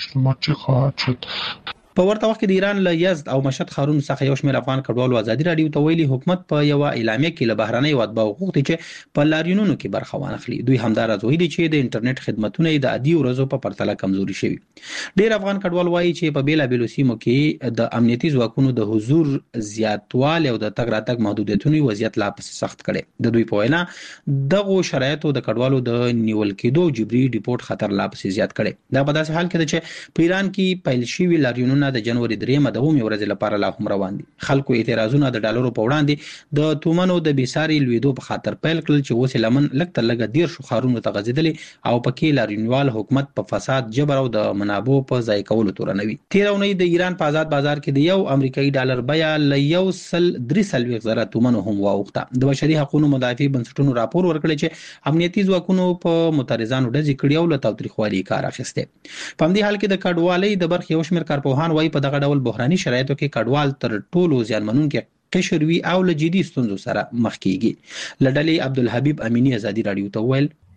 V: شي.
U: په ورته وخت کې د ایران له یزد او مشهد ښارونو څخه یو شمېر افغان کډوالو ازادي رادیو ته ویلي حکومت په یو اعلامیه کې له بهرنۍ واتباع غوښتي چې په لاریونونو کې برخه وانخلي. دوی همدارز ویلي چې د انټرنیټ خدماتونه د عادي ورځو په پرتله کمزوري شوي. ډېر افغان کډوال وایي چې په بیلابېلو سیمو کې د امنیتي ځواکونو د حضور زیاتوالی او د تګ راتګ محدودیتونو وضعیت لا پسې سخت کړي. د دوی په وینا دغه شرایطو د کډوالو د نیول کېدو جبري ډیپورت خطر لا پسې زیات کړي. دا په داسې حال کې ده چې په ایران کې پیل شوي لاریونونه د جنوري درېمه د اومې ورځې لپاره لا هم روان دي. خلکو اعتراضونه د ډالرو په وړاندې د تومنو د بیساري لویدو په خاطر پیل کړل چې اوس لمن لږ تر لږه ډیر شو خارونو ته غځېدلې او پکې لاریونوال حکومت په فساد جبر او د منابعو په ځای کولو تورنوي. تیر اونۍ د ایران په آزاد بازار کې د یو امریکایي ډالر بیه ل یو سل درې سلويخ زره تومنو هم واوښته. د بشري حقوقو مدافع بنسټونو راپور ورکړی چې امنیتي ځواکونو په معترضانو ډزې کړې او له تاوتریخوالي کار اخیسته. په همدې حال کې د کډوالۍ د برخې یو شمېر کارپوهان وایي په دغه ډول بحراني شرایطو کې کډوال تر ټولو زیانمنونکي قشر وی او له جدي ستونزو سره مخ کیږي. لډلې عبدالحبیب امینی ازادي رادیو ته ویل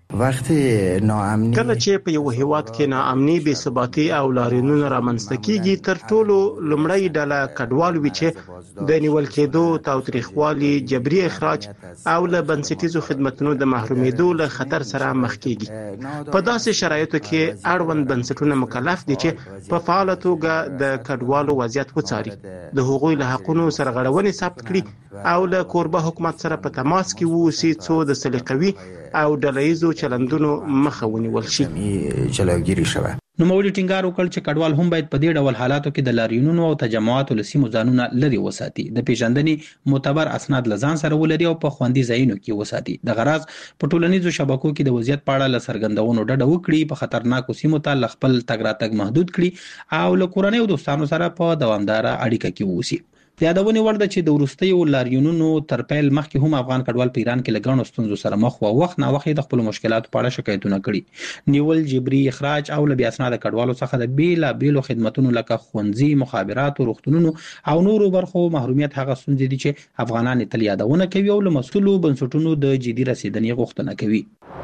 F: وخت ناامنی
G: کله چې په یو هیواد کې ناامني بې ثباتي او لاریونونه رامنځته کیږي تر ټولو لومړی ډله کډوال وي چې د نیول کېدو تاوتریخوالي جبري اخراج او له بنسټیزو خدماتو د محرومېدو له خطر سره مخ کیږي. په داسې شرایطو کې اړوند بنسټونه مکلف دي چې په فعاله توګه د کډوالو وضعیت وڅاري، د هغوی له حقوقو سرغړونې ثبت کړي او له کوربه حکومت سره په تماس کې ووسي څو د سلیقوي او ډلهیزو چلندونو مخه ونیول شي.
F: جلوگیری شوه.
U: نو مولي ټینګار وکړ چې کډوال هم باید په دې ډول حالاتو کې د لاریونونو او تجمعاتو لسیمو ځانونه لري وساتي، د پیژندنې معتبر اسناد لزان سره ولري او په خوندي ځایونو کې وساتي. د غرض په ټولنیزو شبکو کې د وضعیت په اړه لسرګندونو ډډه وکړي، په خطرناکو سیمو ته خپل تګ راتګ محدود کړي او له کورنۍ او دوستانو سره په دوامدار اړیکه کې ووسي. یادونه ورده چې د وروستیو لاریونونو تر پیل مخکې هم افغان کډوال په ایران کې لګڼو ستونزو سره مخ وو، وخت نا وخت د خپل مشکلاتو په اړه شکایتونه کړي. نیول، جبري اخراج او لبیا اسناد کډوالو څخه د بیلا بیلو خدماتونو لکه ښوونځي، مخابرات، روغتونونو او نورو برخو محرومیت هغه ستونزې دي چې افغانان تل یادونه کوي او له مسؤلو بنسټونو د جدي رسیدنې غوښتنه کوي.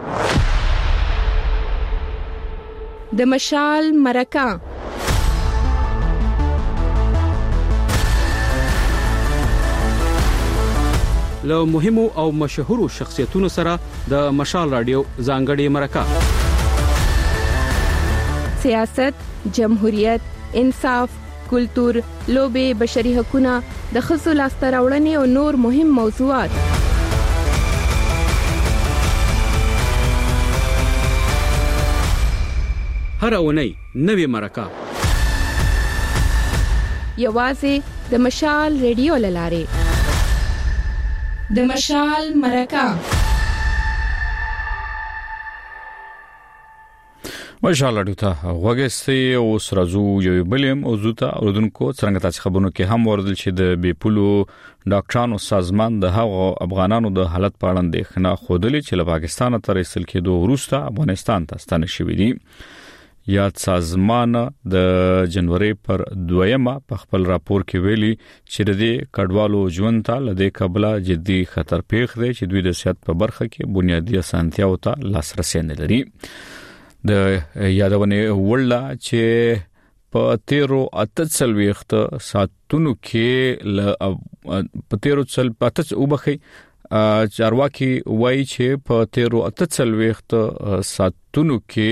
W: د مشال مرکه
X: له مهمو او مشهورو شخصیتونو سره د مشال رادیو ځانګړي مرکه.
W: سیاست، جمهوریت، انصاف، کلتور، لوبې، بشري حقوقونه، د ښځو لاسته راوړنې او نور مهم موضوعات.
X: هر اونۍ نوې مرکه
W: یوازې د مشال رادیو لاره. د مشال مرکه
A: مشال رادیو ته وګورئ او سرازو یو بلیم او زوتا اوردونکو څنګه تاسو خبرونه کې هم وردل چې د بیپولو ډاکټرانو سازمان د هغو افغانانو د حالت په اړه اندېښنه خوده چې له پاکستان تر رسل کېدو وروسته افغانستان ته ستنه شوې دي. یاد سازمان د جنوري پر دویمه په خپل راپور کې ویلي چې د کډوالو ژوند ته لدې قبله جدي خطر پیښ دی چې دوی د صحت په برخه کې بنیادی اسانتیاو ته لاسرسي نه لري. د یادونه ولله چې په تیرو اتڅلويخت ساتونو کې ل په تیرو څل پاتڅ وبخي چارواکي وایي چې په تیرو اتڅلويخت ساتونو کې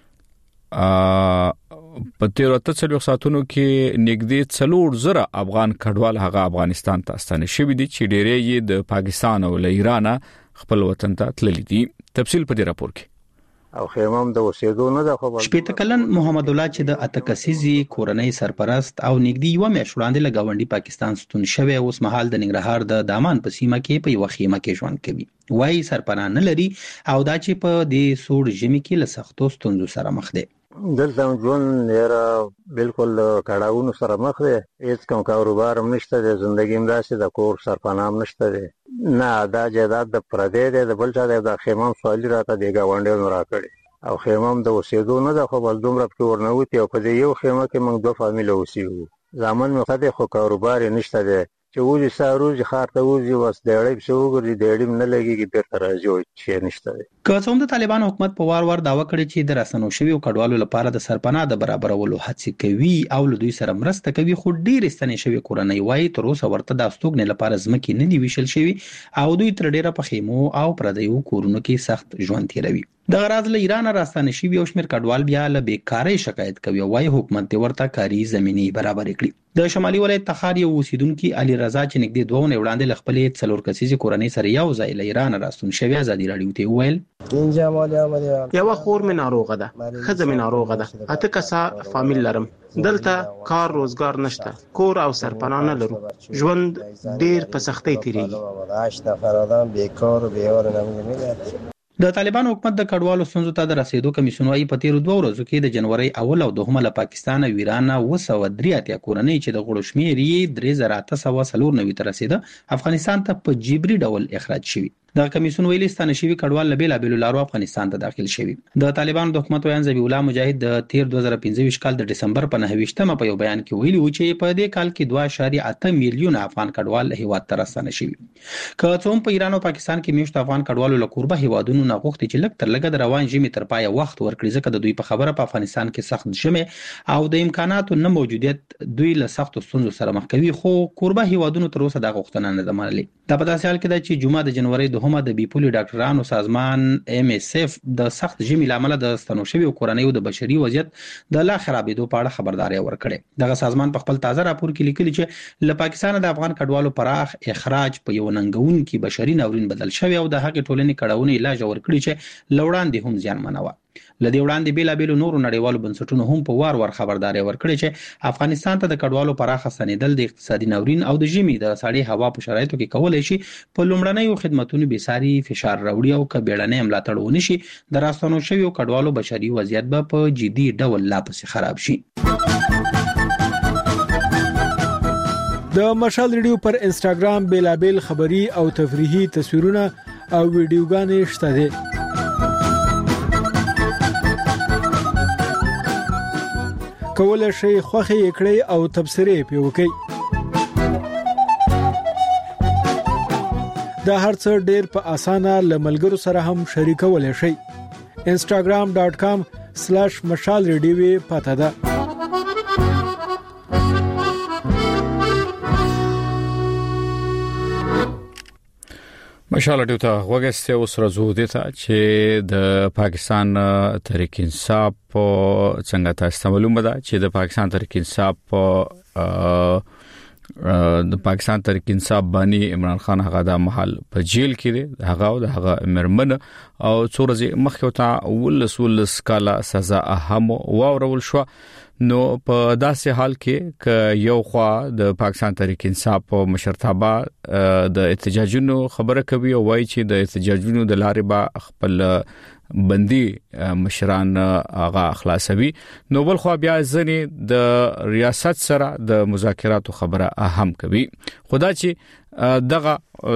A: په تیرو اتڅلويخت ساتونو کې نږدې څلور زره افغان کډوال هغه افغانستان ته ستنه شوي دي چې ډېرې یې د پاکستان او له ایران خپل وطن ته تللي دي. تفصیل په دې راپور کې
Y: او خیمم د وسیدو نه د خبر.
U: شپږ کلن محمد الله چې د اتکسیزي کورنۍ سرپرست او نږدې یو میاشت وړاندې له گاونډي پاکستان ستون شوی اوس مهال د ننګرهار د دامان په سیمه کې په یو خیمه کې ژوند کوي. وایي سرپناه نه لري او دا چې په دې سوړ ژمي کې له سختو ستونزو سره مخ دی.
Y: دلته ژوند یې بالکل کډاونو سره مخ دی، هیڅ کوم کاروبار هم نشته دی، ژوندۍ هم داسې د کور سرپناه هم نشته دی، نه دا جایداد د پردی دی، د بل چا دی. د خیمم سوالي راته د ګاونډیانو راکړي او خیمم د وسیدو نه د خو بل دومره پکې ورنوتي او په دې یو خیمه کې موږ دوه فامیل اوسېږو. ځامن مې خدای خو کاروبار یې نشته دی چې وځي ساروز خار ته وځي وس د اړې په وګوري د اړې نه لګيږي بیرته راځي چې نشته دی.
U: که څوم د طالبان حکومت په وار وار داوا کړی چې د رسنو شوی او کډوالو لپاره د سرپناه د برابرولو هڅې کوي او له دوی سره مرسته کوي، خو ډېر ستنې شوی کورنۍ وایي تر اوسه ورته د استوګنې لپاره ځمکې نه دی ویشل شوی او دوی تر ډیره په خیمو او پردیو کورونو کې سخت ژوند تیروي. د غراض له ایران راستانه شوی او شمیر کډوال بیا له بیکارۍ شکایت کوي او وايي حکومت ورته کاري زميني برابر کړي. د شمالي ولایت تخار یو اوسیدونکو علي رضا چې نږدې دوه نه وړاندې ل خپلې څلور کسیزي کورنۍ سره یو ځای له ایران راستون شوی ازادي راډیو ته ویل
G: یو خور مې ناروغه ده، خزه مې ناروغه ده، اته کسا فامیل لرم، دلته کار روزګار نشته، کور او سرپناه نه لرو، ژوند ډیر په سختۍ تیریږي.
U: د طالبان حکومت د کډوالو ستونزو ته د رسیدو کمیسیون وايي په تیرو دوه ورځو کې د جنوري اول او دوهمه له پاکستان او ایران او سو درې اتیا کورنۍ چې د غړو شمیر یې درې زره اته سوه څلور نوي ته رسیده افغانستان ته په جبري ډول اخراج شوي. د کمیسیون ویلي ستانه شوی کډوال له بیلا بیل لارو افغانستان ته داخل شوی. د طالبان د حکومت ویان ذبیح الله مجاهد د تیر دوه زره پنځه کال د ډسمبر په نهه ویشتمه په یو بیان کې ویلي و چې په دې کال کې دوه اعشاریه اته میلیون افغان کډوال هیواد ته راستنه شوي. که څه هم په ایران او پاکستان کې میشت افغان کډوالو له قربه هیوادونو نه غوښتي چې لږ تر لږه د روان ژمي تر پایه وخت ورکړي ځکه د دوی په خبره په افغانستان کې سخت ژمي او د امکاناتو نه موجودیت دوی له سختو ستونزو سره مخ کوي، خو قربه هیوادونو تر اوسه دا غوښتنه نه ده منلې. دا په داسې حال کې ده چې جمعه د جنوري دوهمه د بیپولي ډاکټرانو سازمان ام اس اف د سخت ژمي لامل د ستنو شوي او کورنیو د بشري وضعیت د لا خرابېدو په اړه خبرداري ورکړې. دغه سازمان په خپل تازه راپور کې لیکلي چې له پاکستان د افغان کډوالو پراخ اخراج په یو ننګونکي بشري ناورین بدل شوی او د هغې ټولنې کډوالو علاج ورکړي چې لوړاندې هم زیانمنه و. لدې وړاندې بیلابېلو نورو نړیوالو بنسټونو هم په وار وار خبرداري ورکړي چې افغانستان ته د کډوالو پراخه ستنېدل د اقتصادي ناورین او د ژمي د سړې هوا په شرایطو کې کولای شي په لومړنیو خدماتو بې ساري فشار راوړي او که بیړنی ملاتړ ونه شي د راستنو شویو کډوالو بشري وضعیت به په جدي ډول لا پسې خراب شي.
Q: د مشال ریډیو پر انستګرام بیلابل خبری او تفریحي تصویرونه او ویډیوګانې شته دي. کولای شئ خوښي کړئ او تبصرې پې وکړئ. دا هرڅه ډېر په اسانه له ملګرو سره هم شریکولای شئ. instagram dot com slash مشال ریډیو پته ده.
A: مشال ډیو ته وګسته اوس راځو دي چې د پاکستان تحریک انصاف څنګه تاسو معلومه ده چې د پاکستان تحریک انصاف د پاکستان تحریک انصاف باندې عمران خان هغه د محل په جیل کې دی، هغه او هغه مرمن او څورځي مخکې ته ولس ولس کاله سزا هم واورول شو. نو په داسې حال کې ک یو خوا د پاکستان تحریک انصاف مشرتابه د احتجاجونو خبره کوي او وایي چې د احتجاجونو د لارې با خپل بندي مشران هغه خلاصوي، نو بل خو بیا ځنې د ریاست سره د مذاکراتو خبره هم کوي. خدا چې دغه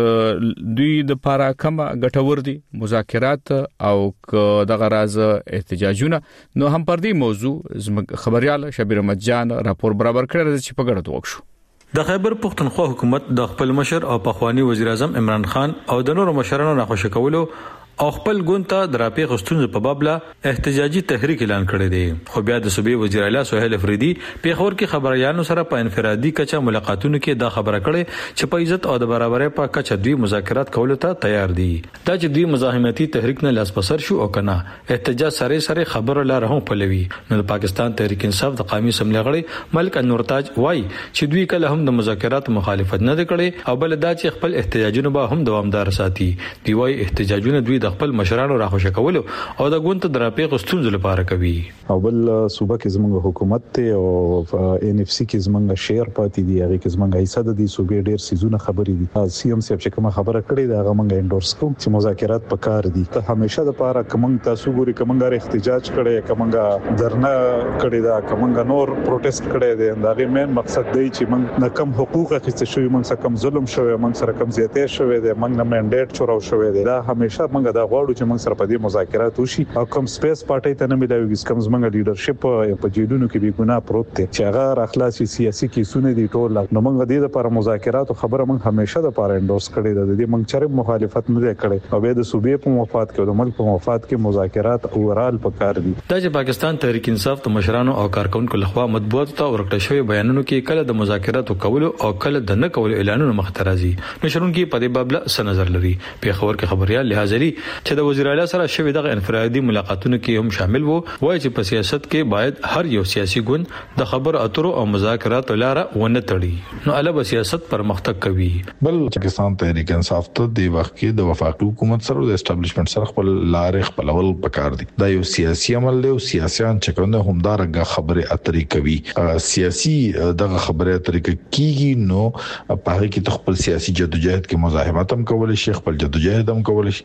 A: دوی د پاره کوم غټور دي مذاکرات او دغه راز احتجاجونه، نو هم پر دې موضوع خبريال شبیر احمد جان راپور برابر کړی چې په ګډه توګه شو.
C: د خیبر پختونخوا حکومت د خپل مشر او پخوانی وزیر اعظم عمران خان او د نورو مشرانو راخوشي کولو او خپل ګونته دراپی غستون په بابله احتجاجي تحریک اعلان کړی دی. خو بیا د صوبې وزیر اعلی سہیل افریدي په خور کې خبريالانو سره په انفرادي کچه ملاقاتونو کې دا خبره کړې چې په عزت او د برابرۍ په کچه دوی مذاکرات کولو ته تیار دي. دا چې دوی مزاحمتي تحریک نه لاس پسر شو او کنه احتجاج سره سره خبره لاره هم پلوي. نو د پاکستان تحریک انصاف د قومي سملې غړي ملک انورتاج وای چې دوی کله هم د مذاکرات مخالفت نه کړي او بل دا چې خپل احتجاجونه به هم دوامدار ساتي. دی وای احتجاجونه دوی د خپل مشرانو راخوشي کولو او د ګونت درپې غستون لپاره کوي.
H: او بل صوبه کې زموږ حکومت ته او ان اف سي کې زموږ شیر پاتې دی، هغه کې زموږ حصہ د دې صوبې ډېر سيزونه خبرې دي. سی ام سی چې کوم خبره کړې ده هغه موږ انډورس کوم چې مذاکرات پکار دي. ته همیشه د لپاره کوم تاسو ګوري کومګار احتجاج کړي، کومګا درنه کړي دا، کومګا نور پروټیست کړي دي. دا غي مین مقصد دی چې موږ نه کم حقوق اخیستل شوی، موږ سره کم ظلم شوی، موږ سره کم زیاتې شوی دي، موږ نه منډیټ چوراو شوی دی. دا همیشه موږ دا غواړو چې موږ سره په دې مذاکرات وشي او کوم سپیس پارټي ته نه ملایوي، کوم زموږ لیډرشپ په جیلونو کې به ګناه پروت دی چې هغه راخلاصي سیاسي کیسونه دي ټول. نو موږ د دې لپاره مذاکرات او خبره موږ همیشه د لپاره انډورس کړي ده. د دې موږ چره مخالفت نه کړي او به د صوبې په مفاد کې او د ملک په مفاد کې مذاکرات اورال پکار دي.
C: د پاکستان تحریک انصاف د مشرانو او کارکونکو لخوا مطبوعات ته ورکړل شوی بیانونو کې کله د مذاکرات کولو او کله د نه کولو اعلانونه مخترازي. نشرون کې په دې باب څه نظر لري؟ په خبر کې خبريال لحاظري چې د وزیر اعلی سره شوی دغه انفرادي ملاقاتونو کې هم شامل وو، وایي چې په سیاست کې باید هر یو سیاسي ګوند د خبر اترو او مذاکرات لاره ونه تړي، نو علاوه سیاست پرمختګ کوي.
I: بل پاکستان تحریک انصاف ته د وخت کې د وفاقي حکومت سره د اسټابلیشمنت سره خپل لارې خپلول پکار دي. دا یو سیاسي عمل دی او سیاسيان چې کومه همدارنګه خبره اترې کوي. سیاسي دغه خبره اترې کیږي نو په هغه کې خپل سیاسي جدوجہد کې مزاحمت هم کول شي، خپل جدوجہد هم کول شي. ځکه چې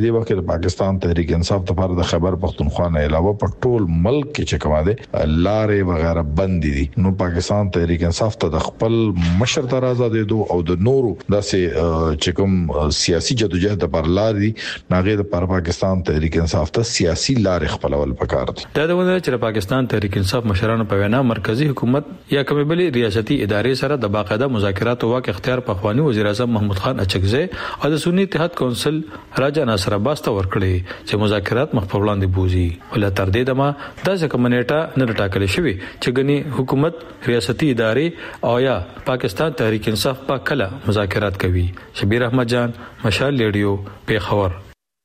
I: دې وخت د پاکستان تحریک انصاف لپاره د خیبر پختونخوا نه علاوه په ټول ملک کې چې کومه ده لارې وغیرہ بند دي نو پاکستان تحریک انصاف ته د خپل مشر تر آزاد دي او د نورو داسې چې کوم سیاسي جدوجہد پر لاري ناغه د پر پاکستان تحریک انصاف ته سیاسي لارې خپلول پکار دي
C: دا د وجه چې پاکستان تحریک انصاف مشرانو په وینا مرکزی حکومت یا کومې بلې ریاستي ادارې سره د باقاعده مذاکرات او واک اختیار په خواني وزیر اعظم محمود خان اچکزی او د سنی اتحاد کونسل راجا ناصر عباس ته ورکړي چې مذاکرات مخ په وړاندې بوزي ول تر دې دمه د ځکه منېټه نه ټاکل شوی چې غني حکومت ریاستي ادارې او یا پاکستان تحریک انصاف په کله مذاکرات کوي. شبیر احمد جان مشال ریډیو پیښور.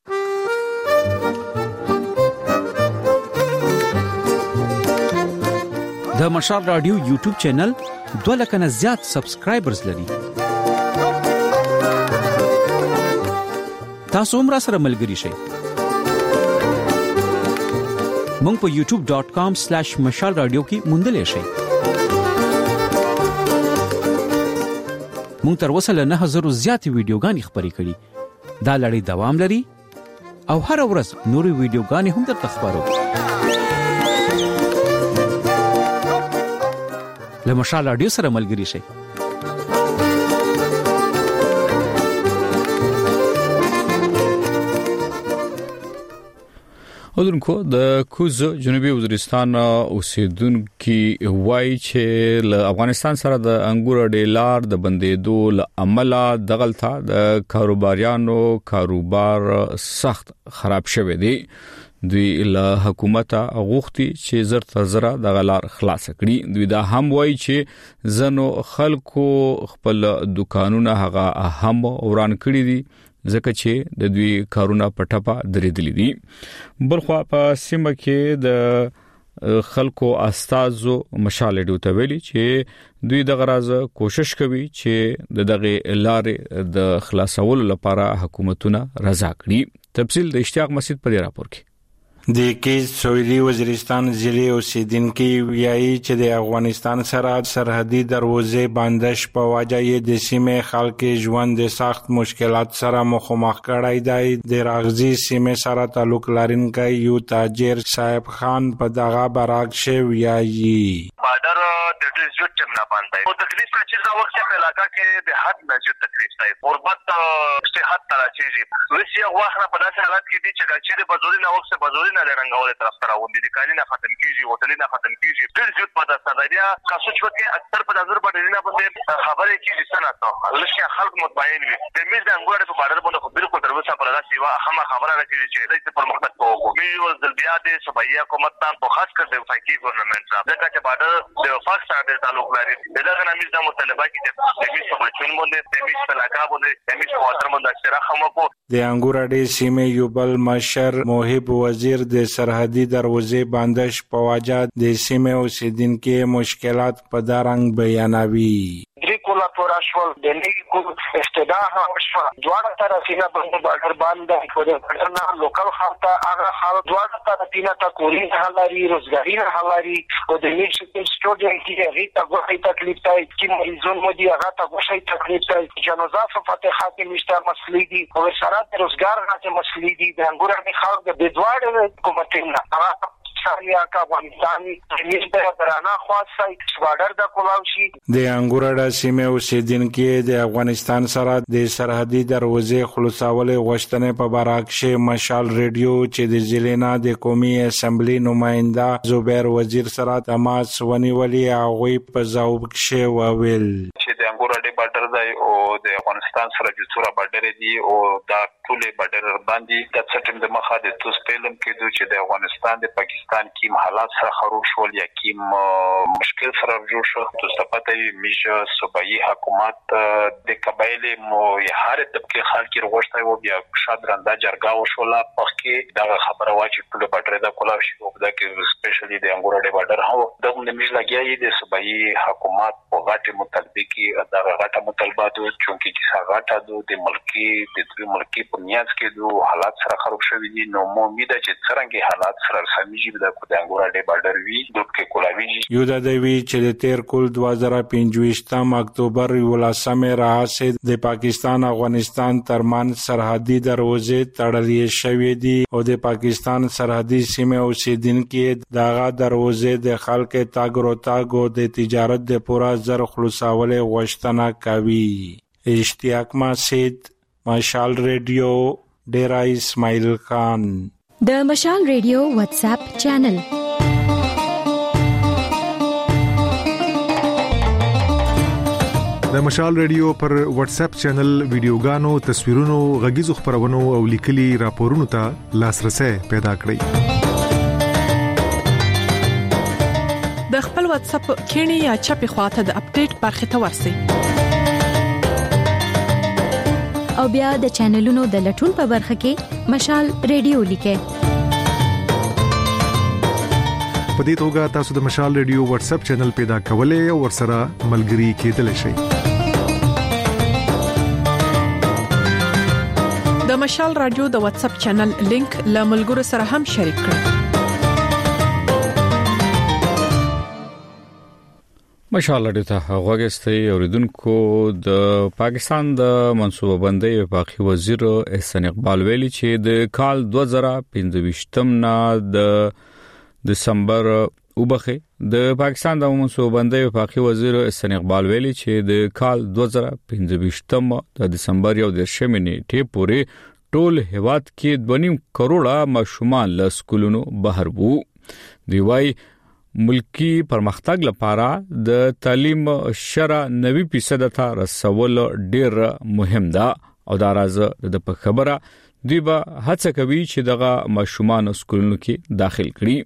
B: د مشال رادیو یوټیوب چینل دوه لک نه زیات سبسکرایبرز لري. تاسو هم را سره ملګري شئ. مونږ په یوټیوب ډاٹ کام سلیش مشال رادیو کې موندلې شئ. مونږ تر اوسه له نه هزار زیات ویډیوګانې خبرې کړې. دا لړۍ دوام لري او هر ورځ نوري ویډیوګانې هم درته خبرو. له مشال رادیو سره ملګري شئ.
A: اودونکو د کوز جنوبي وزیرستان اوسیدونکو وایي چې له افغانستان سره د انګور ډیلار د بندیدو له امله دغلطه د کاروباریانو کاروبار سخت خراب شوی دی. دوی له حکومت غوښتي چې زر تر زر د غلار خلاص کړي. دوی دا هم وایي چې زنو خلکو خپل دکانونه هغه هم وران کړی دي ځکه چې د دوی کارونه پټپا درېدلې دي. بلخوا په سیمه کې د خلکو استازو مشال ډیو ته ویلي چې دوی د غراز کوشش کوي چې د دغه لارې د خلاصولو لپاره حکومتونه رضا کړي. تفصیل د اشتیاق مسجد په راپور کې.
D: د کیز سویلي وزیرستان ضلع اوسیدونکو ویایي چې د افغانستان سره سرحدي دروازې بندش په وجه د سیمې خلک ژوند د سخت مشکلات سره مخامخ کړای دی. د راغزي سیمې سره تعلق لرونکي یو تاجر صاحب خان په دغه براک شوی ویایي
J: بادر د دې جو ټیم نه باندې او تکلیف چې دا وخت په علاقہ کې د حد نه جو تکلیف دی. غربت اجتهاد تراشي وسی واخره په داسې حالت کې دي چې چې د بزوري نه وخت بزوري نه لرنګولې طرف ته راوندي دي کالي نه ختم کیږي هوټل نه ختم کیږي ډېر زیات په تاسو دریا کاسو چې وکي اکثر په نظر باندې نه باندې خبرې کیږي سنته لکه خلک مطمئن وي د میز د انګور په بارے باندې خو بالکل تروسه پر داسې وا هم خبره راکړي چې د پرمختګ کوو میو د بیا د صوبایي حکومت ته خاص کر د فایکی ګورنمنت را دغه چې بعد د فاکس سره تعلق لري دغه نامیز د مطالبه کې د میز په چون باندې د میز په علاقہ باندې د میز په واتر باندې اکثره خمکو
D: د انګور اډې سیمې یو بل مشر موهب وزیر د سرحدي دروازې بندش په وجه د سیمې اوسیدونکو مشکلات په دارنګ بیانوي.
K: کولا پورا شول د لیکو استداء شو دواړه طرفینه باندې بارډر باندې کو د پټنا لوکل خلک هغه حال دواړه طرفینه ته کولی حلاري روزګاری نه حلاري او د میشن سټوډنټ کې هیڅ غوښتي تکلیف ته چې مریضون مو دی هغه ته غوښتي تکلیف ته جنازه فتحه کې مشته مسلې دي او سره د روزګار راځي مسلې دي د انګور خلک د دواړه حکومتونه هغه سالیا کا افغانستان د درانه خاصه بارډر د کولاوشي
D: د انګورډا سیمه اوسیدونکو د افغانستان سره د سرحدي دروازې خلاصول غوښتنې په براکشه مشال ریډیو چې د ضلع د قومي اسمبلی نماینده زبیر وزیر سره تماس ونیولې هغه په ځواب کې وویل
L: چې د انګورډا بارډر دی او د افغانستان سره د څورا بارډر دی او دا ټول بارډر باندې د سټم د مخه د توس پیلم کې چې د افغانستان د پاکستان کیم حالات سره خراب شول یا کیم مشکل سره جوړ شو تاسو پته یې میشه صوبایي حکومت د قبایل مو هر طبقه خلک ورغښتای وو بیا شادرنده جرګه وشوله پخې دا خبره واچې ټول بټره د کولاو شي او دا کې سپیشلی د انګورډا بارډر هو د موږ لګیایي د صوبایي حکومت په غاټه مطالبه کې د غټه مطالبات او چونکی چې غټه د ملکی د دوی ملکی په نیاز کې دوه حالات سره خراب شوي دي نو مو امید چې څنګه حالات سره سمېږي د کوډنګورا ډې بارډر وی د کې کولاوی
D: یو د دوی چې د تیر کول دوه هزار او پنځه اکتوبر ولسمه راځي د پاکستان افغانستان ترمن سرحدي دروازې تړلې شوې دي او د پاکستان سرحدي سیمه اوسیدونکو دغه دروازې د خلک تاګ او تاګ او د تجارت د پورا زر خلاصول غوښتنه کوي اشتیاق مسجد مشال ریډیو ډیرا اسماعیل خان
M: د مشال ریډیو واتس اپ چینل
N: د مشال ریډیو پر واتس اپ چینل ویډیوګانو تصویرونو غږیزو خبرونو او لیکلي راپورونو ته لاسرسي پیدا کړئ
O: د خپل واتس اپ کینی یا چپی خواته د اپډیټ برخه ته ورسئ
M: او بیا د چینلونو د لټون په برخه کې مشال ریډیو لیکئ
N: په دې توګه تاسو د مشال ریډیو واتس اپ چینل پیدا کولای او ورسره ملګري کېدلی شئ
O: د مشال رادیو د واتس اپ چینل لینک له ملګرو سره هم شریک کړئ
A: مشال ته غوښتي اوریدونکو د پاکستان د منصوبه بندي وفاقي وزیر احسان اقبال ویلي چې د کال دوه هزار او پنځه نه د دسمبر وبخه د پاکستان د منصوبه بندي وفاقي وزیر احسان اقبال ویلي چې د کال دوه هزار او پنځه د دسمبر یو د شمنې ټی پورې ټول هواد کې دوه نیم کروڑه ماشومان له سکولونو بهر وو دی وايي ملکی پرمختګ لپاره د تعلیم شرع نوي فیصد ته رسول ډیر مهم ده او دا راز د په خبره دی به هڅه کوي چې دغه ماشومان سکولونو کې داخل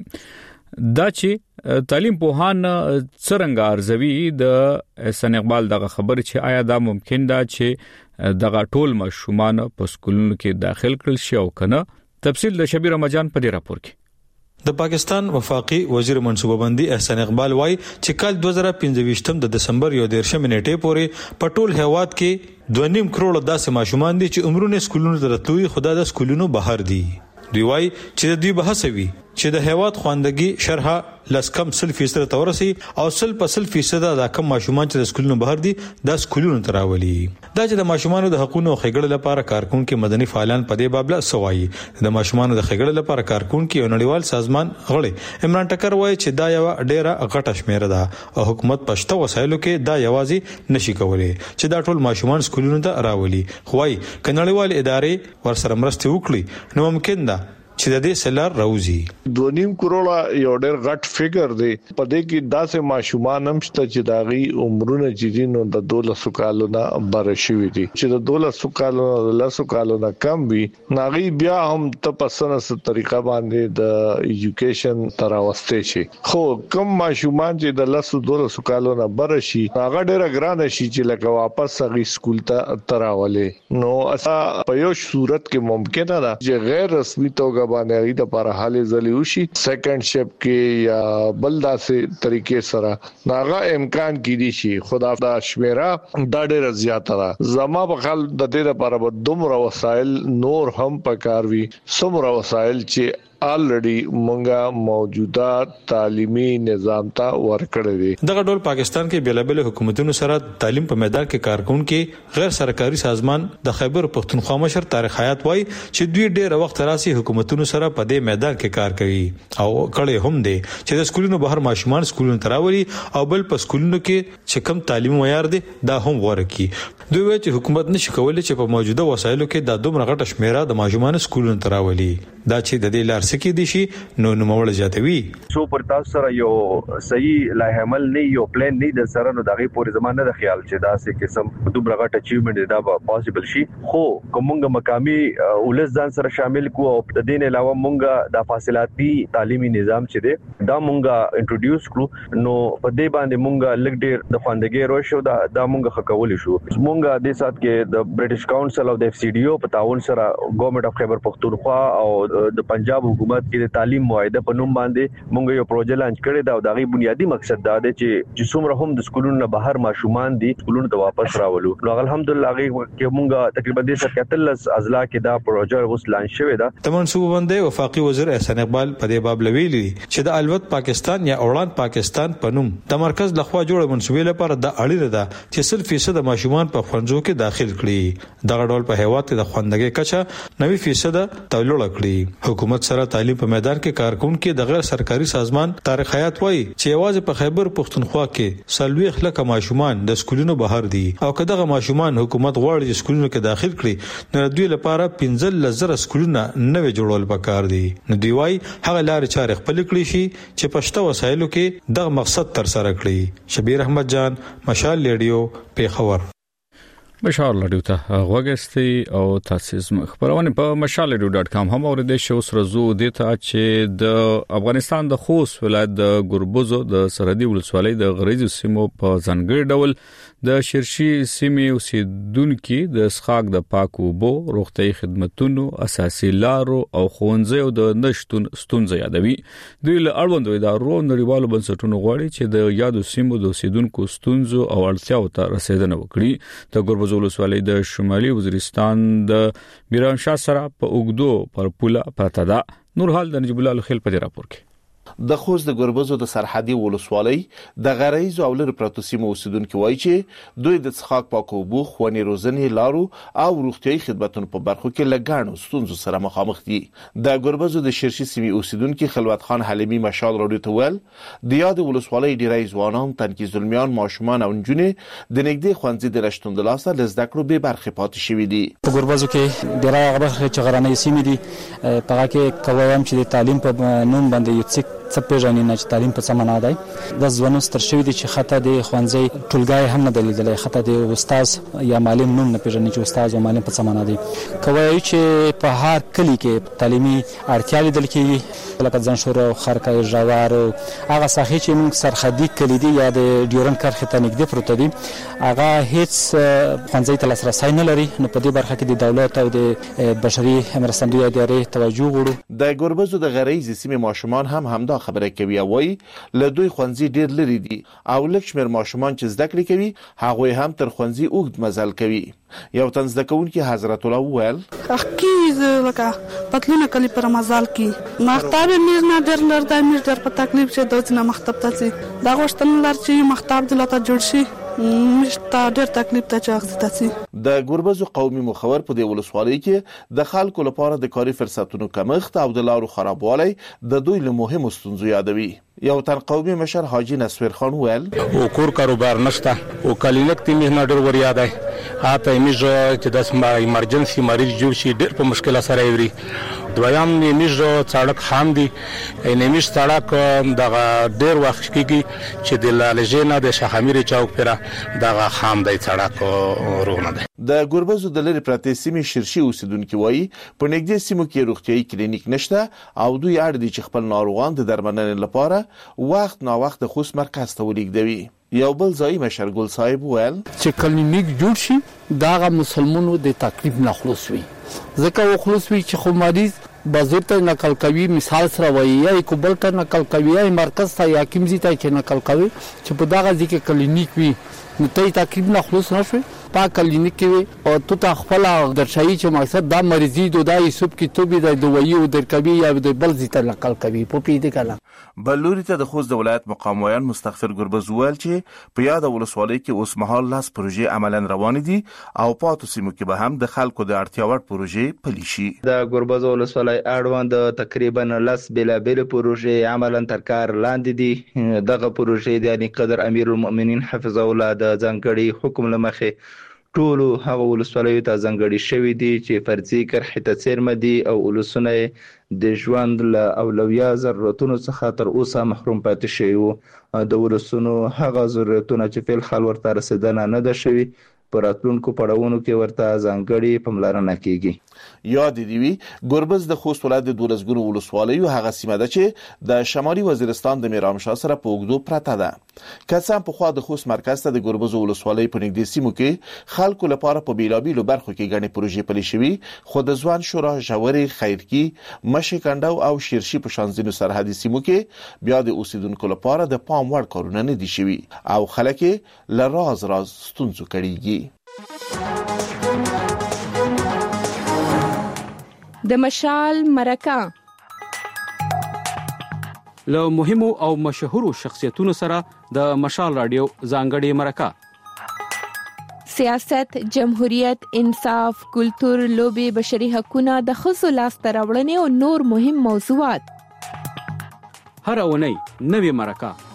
A: کړي دا چې تعلیم په هان څرنګه ارزوي د احسان اقبال دغه خبره چې آیا دا ممکن ده چې دغه ټول ماشومان په سکولونو کې داخل کړل شي او کنه تفصیل د شبیر رمضان په دې راپور کې
C: د پاکستان وفاقي وزیر منصوبه بندي احسان اقبال وايي چې کال دوه هزار او پنځه د دسمبر یو دیرشم نیټه پورې په ټول هیواد کې دوه نیم کروڑ داسې ماشومان دي چې عمرونه سکولونو ته راتلوي خدا د سکولونو بهر دي دوی وايي چې دوی به هڅوي چې د هیواد خواندګي شرح لس کم صفر فیصد تورسي او صفر په صفر فیصد د کم ماشومان چې د سکولونو بهر دي د سکولونو تراولي دا چې د ماشومان د حقوقو خېګړې لپاره کارکونکو مدني فعالان په دې بابله سوایي د ماشومان د خېګړې لپاره کارکونکو یو نړیوال سازمان غړي عمران ټکر وايي چې دا یو ډیره غټه شمیره ده او حکومت پښتو وسایلو کې دا یوازې نشي کولای چې دا ټول ماشومان سکولونو ته راولي خوای کنړیوال ادارې ورسره مرسته وکړي نو ممکن ده چې د دې سلار راوځي
P: دوه نیم کروڑه یو ډېر غټ فګر دی په دې کې داسې ماشومان هم شته چې داغي عمرونه چې نو د دولسو کالو نه بر شوي دي چې د دولسو کالو نه لسو کالو نه کم وي ناغي بیا هم ته پسنه ست طریقه باندې د ایجوکیشن تراوسته شي خو کم ماشومان چې د لسو دولسو کالو نه بر شي هغه ډېر ګران شي چې لکه واپس هغه سکول ته تراولې نو اسا په یو صورت کې ممکنه ده چې غیر رسمي توګه باندې د لپاره حالې زلی وشي سیکنډ شپ کې یا بلدا سي طریقې سره ناغه امکان کیدی شي خدا دا شمیره دا ډېر زیاته ده زما په خل د دې لپاره به دومره وسایل نور هم پکاروي څومره وسایل چې الریډي مونږه موجوده تعلیمي نظام ته ورکړی دي
C: دغه ډول پاکستان کې بیلابل حکومتونو سره تعلیم په میدان کې کارکونکو غیر سرکاري سازمان د خیبر پختونخوا مشر طارق حیات وایي چې دوی ډېر وخت راسي حکومتونو سره په دې میدان کې کار کوي او کړي هم دي چې د سکولونو بهر ماشومان سکولونو تراولي او بل په سکولونو کې چې کم تعلیم معیار دي دا هم ورکي دوی وایي چې حکومت نشي کولای چې په موجوده وسایلو کې د دومره غټه شمیره د ماشومان سکولونو تراولي دا چې د دې لار سکی دي شي نو نوموړ زیاتوي
S: سو پر تاسو سره یو صحیح لای عمل نه یو پلان نه د سره نو دغه پورې زمانه د خیال چې دا سه قسم دومره غټ اچیومنت دا به پاسبل شي خو کومګه مقامی ولز ځان سره شامل کو او د دین علاوه مونږه د فاصلاتي تعلیمي نظام چې دی دا مونږه انټروډیوس کړو نو په دې باندې مونږه لګ ډیر د خواندګي روشو دا د مونږه خکول شو مونږه د سات کې د برټیش کونسل او د اف سی ډي او په تعاون سره ګورنمنت اف خیبر پختونخوا او د پنجاب حکومت کې د تعلیم معاهده په نوم باندې مونږ یو پروژه لانچ کړی دا او د غي بنیادی مقصد دا دی چې چې څومره هم د سکولونو نه بهر ماشومان دي سکولونو ته واپس راولو نو الحمدلله غي کې مونږ تقریبا د ستلس ازلا کې دا پروژه اوس لانچ شوی دا
C: تمن صوبه باندې وفاقي وزیر احسان اقبال په دې باب لویلی چې د الوت پاکستان یا اوران پاکستان په نوم د مرکز لخوا جوړ منسوبې لپاره د اړینه ده چې صرف فیصد ماشومان په ښوونځو کې داخل کړي دغه ډول په هیواد کې د خوندګۍ کچه نوي فیصد تولول کړي حکومت سره تعلیم په میدان کې کارکونکو د غیر سرکاري سازمان طارق حیات وایي چې یوازې په خیبر پختونخوا کې سلوي خلک ماشومان د سکولونو بهر دي او کداغه ماشومان حکومت غواړي چې سکولونو کې داخل کړي نو دوی لپاره پنځه لزر سکولونه نوي جوړول پکار دي نو دی وایي هغه لارې چارې خپل کړی شي چې پښتو وسایلو کې دغه مقصد تر سره کړي شبیر احمد جان مشال ریډیو پیښور
A: مشال رادیو ته غوګستی او تاسو زموږ خبرونه په مشال رادیو ډاټ کام هم اوریدئ شو سرزو د ته چې د افغانستان د خوست ولایت د ګربوزو د سرحدي ولسوالۍ د غریزو سیمو په ځانګړي ډول د شرشي سیمې اوسیدونکو د اسخاق د پاکو بو روغتي خدماتونو اساسي لارو او خوندزو د نشټون ستونزې یادوي دوی له اړوندو ادارو نړیوالو بنسټونو غواړي چې د یادو سیمو د اوسیدونکو ستونزو او اړتیاو ته رسیدنه وکړي د ګربوزو ولسوالۍ د شمالي وزیرستان د میرانشاه سره په اوګدو پر پوله پراته ده نور حال د نجیب الله خیل په راپور کې
E: د خوست د ګربوزو د سرحدي ولسوالۍ د غریزو او لر پروتو سیمو اوسیدونکو وایي چې دوی د څښاک پاکو اوبو خونی روزنې لارو او روغتيایي خدماتو په برخو کې لګانو ستونزو سره مخامخ دي د ګربوزو د شرشي سیمې اوسیدونکو خلوت خان حلیمي مشال رادیو ته ول د یاد ولسوالۍ ډیری ځوانان تنکي ظلمیان ماشومان او نجونې د نګدي خوندزي د رښتون د لاسه لزده کړو به برخه پاتې شوې دي
F: په ګربوزو کې ډیری هغه چې غرانې سیمې دي په هغه کې کوم چې د تعلیم په نوم باندې یو څه څه پیژنې نه چې تعلیم په سمه نه دی د ځوانو ستر شوی دي چې خطه د خوانځي ټولګای هم نه دلیدلې خطه د استاد یا معلم نوم نه پیژنې چې استاد او معلم په سمه نه دي کوي چې په هر کلی کې تعلیمي اړتیا لیدل کېږي لکه ځان شور او خرکای جوار هغه ساحې چې موږ سرحدي کلی دي یا د ډیورن کرخه ته نږدې پروت دي هغه هیڅ خوانځي ته لاسرسي نه لري نو په دې برخه کې د دولت او د بشري مرستندوی ادارې توجه غواړي
E: د ګربوزو د غریز سیمې ماشومان هم همدا خبره کوي او وایي له دوی خوانځي ډیر لري دي او لکه شمیر ماشومان چې زده کړې کوي هغه هم تر خوانځي اوږد مزل کوي یو تن زده کوونکی حضرت الله وویل
R: اخکیز لکه پتلونه کلی پر مزل کی مختاب میر نه ډیر لر د میر ډیر په تکلیف چې دوی نه مختاب ته دا غوښتنه لر چې مختاب دلته جوړ شي مشته ډېر تکلیف ته چاغسته
E: د ګربوزو قومي مخور په دی ولسوالۍ کې د خلکو لپاره د کاري فرصتونو کمښت او د لارو خرابوالی د دوی له مهمو ستونزو یادوي یو تن قومي مشر حاجی نصیر خان ویل
T: او کور کاروبار نشته او کلینک تی مهنه ډېر ور یاد دی هاته میجو چې د ایمرجنسي مریض جوړ شي ډېر په مشکل سره وي دویم میجو څاړک خام دي نمیش څاړک دغه ډېر وخت کېږي چې د لالجینا د شخامیر چوک پره دغه خام دی څاړک رونه ده
E: د ګربوزو د لری پراتې سیمې شرشي اوسیدونکو وایي په نږدې سیمو کې روغتيایي کلینیک نشته او دوی اړ دي چې خپل ناروغان د درملنې لپاره وخت نا وخت د خوست مرکز ته ولیږدوي یو بل ځای مشر ګل صاحب ویل
V: چې کلینیک جوړ شي دا مسلمانانو د تکلیف نه خلاص وي ځکه خلاص وي چې خو مریض بازار ته نقل کوي مثال سره وایي یا کوبل ته نقل کوي یا مرکز ته یا کیمزي ته چې نقل کوي چې په دغه ځکه کلینیک وي نو ته تکلیف نه خلاص نشوي په کلینیک کې او تو ته خپل درشایي چې مقصد دا مریضي د دای سب کې تو به د دوایي او درکوي یا د بل ځای ته نقل کوي په پیډه کله
E: بلوري ته د خوست د ولایت مقام ویان مستغفر ګربوزو ول چې په یاد ولسوالۍ کې اوس مهال لاس پروژې عملاً روان دي او پاتو سیمو کې به هم د خلکو د اړتیا وړ پروژې پلي شي
Z: د ګربوزو ولسوالۍ اړوند تقریبا لاس بلا بل پروژې عملاً تر کار لاندې دي دغه پروژې د یعنی قدر امیر المؤمنین حفظه الله د ځانګړي حکم لمخه ټولو هغه ولسوالیو ته ځانګړي شوی دي چې فرضي کرښې ته څیرمه دي او ولسونه د ژوند له اولویا ضرورتونو څخه تر اوسه محروم پاتې شوي وو د ولسونو هغه ضرورتونه چې فعل حال ورته رسیدنه نه ده شوي پر راتلونکو پړاوونو کې ورته ځانګړي پاملرنه کیږي.
E: یاد دی وی ګربز د خوست ولایت د دولسګونو ولسوالیو هغه سیمه ده چې د شمالي وزیرستان د میرامشاه سره په اوږدو پرته ده. کڅام په خوا د خوست مرکز ته د ګربز ولسوالۍ په نږدې سیمو کې خلکو لپاره په بیلابیلو برخو کې غني پروژې پلي شوي، خو د ځوان شورا ژورې خیرکی مشي کندو او شیرشي په شانزینو سرحدي سیمو کې بیا د اوسیدونکو لپاره د پام وړ کارونه نه دي شوي او خلک له راز راز ستونزو کړيږي.
G: د مشال مرکه
B: له مهمو او مشهورو شخصیتونو سره د مشال رادیو ځانګړي مرکه.
G: سیاست، جمهوریت، انصاف، کلتور، لوبي، بشري حقوقونه، د ښځو لاسته راوړنې او نور مهم موضوعات.
B: هر اونۍ نوې مرکه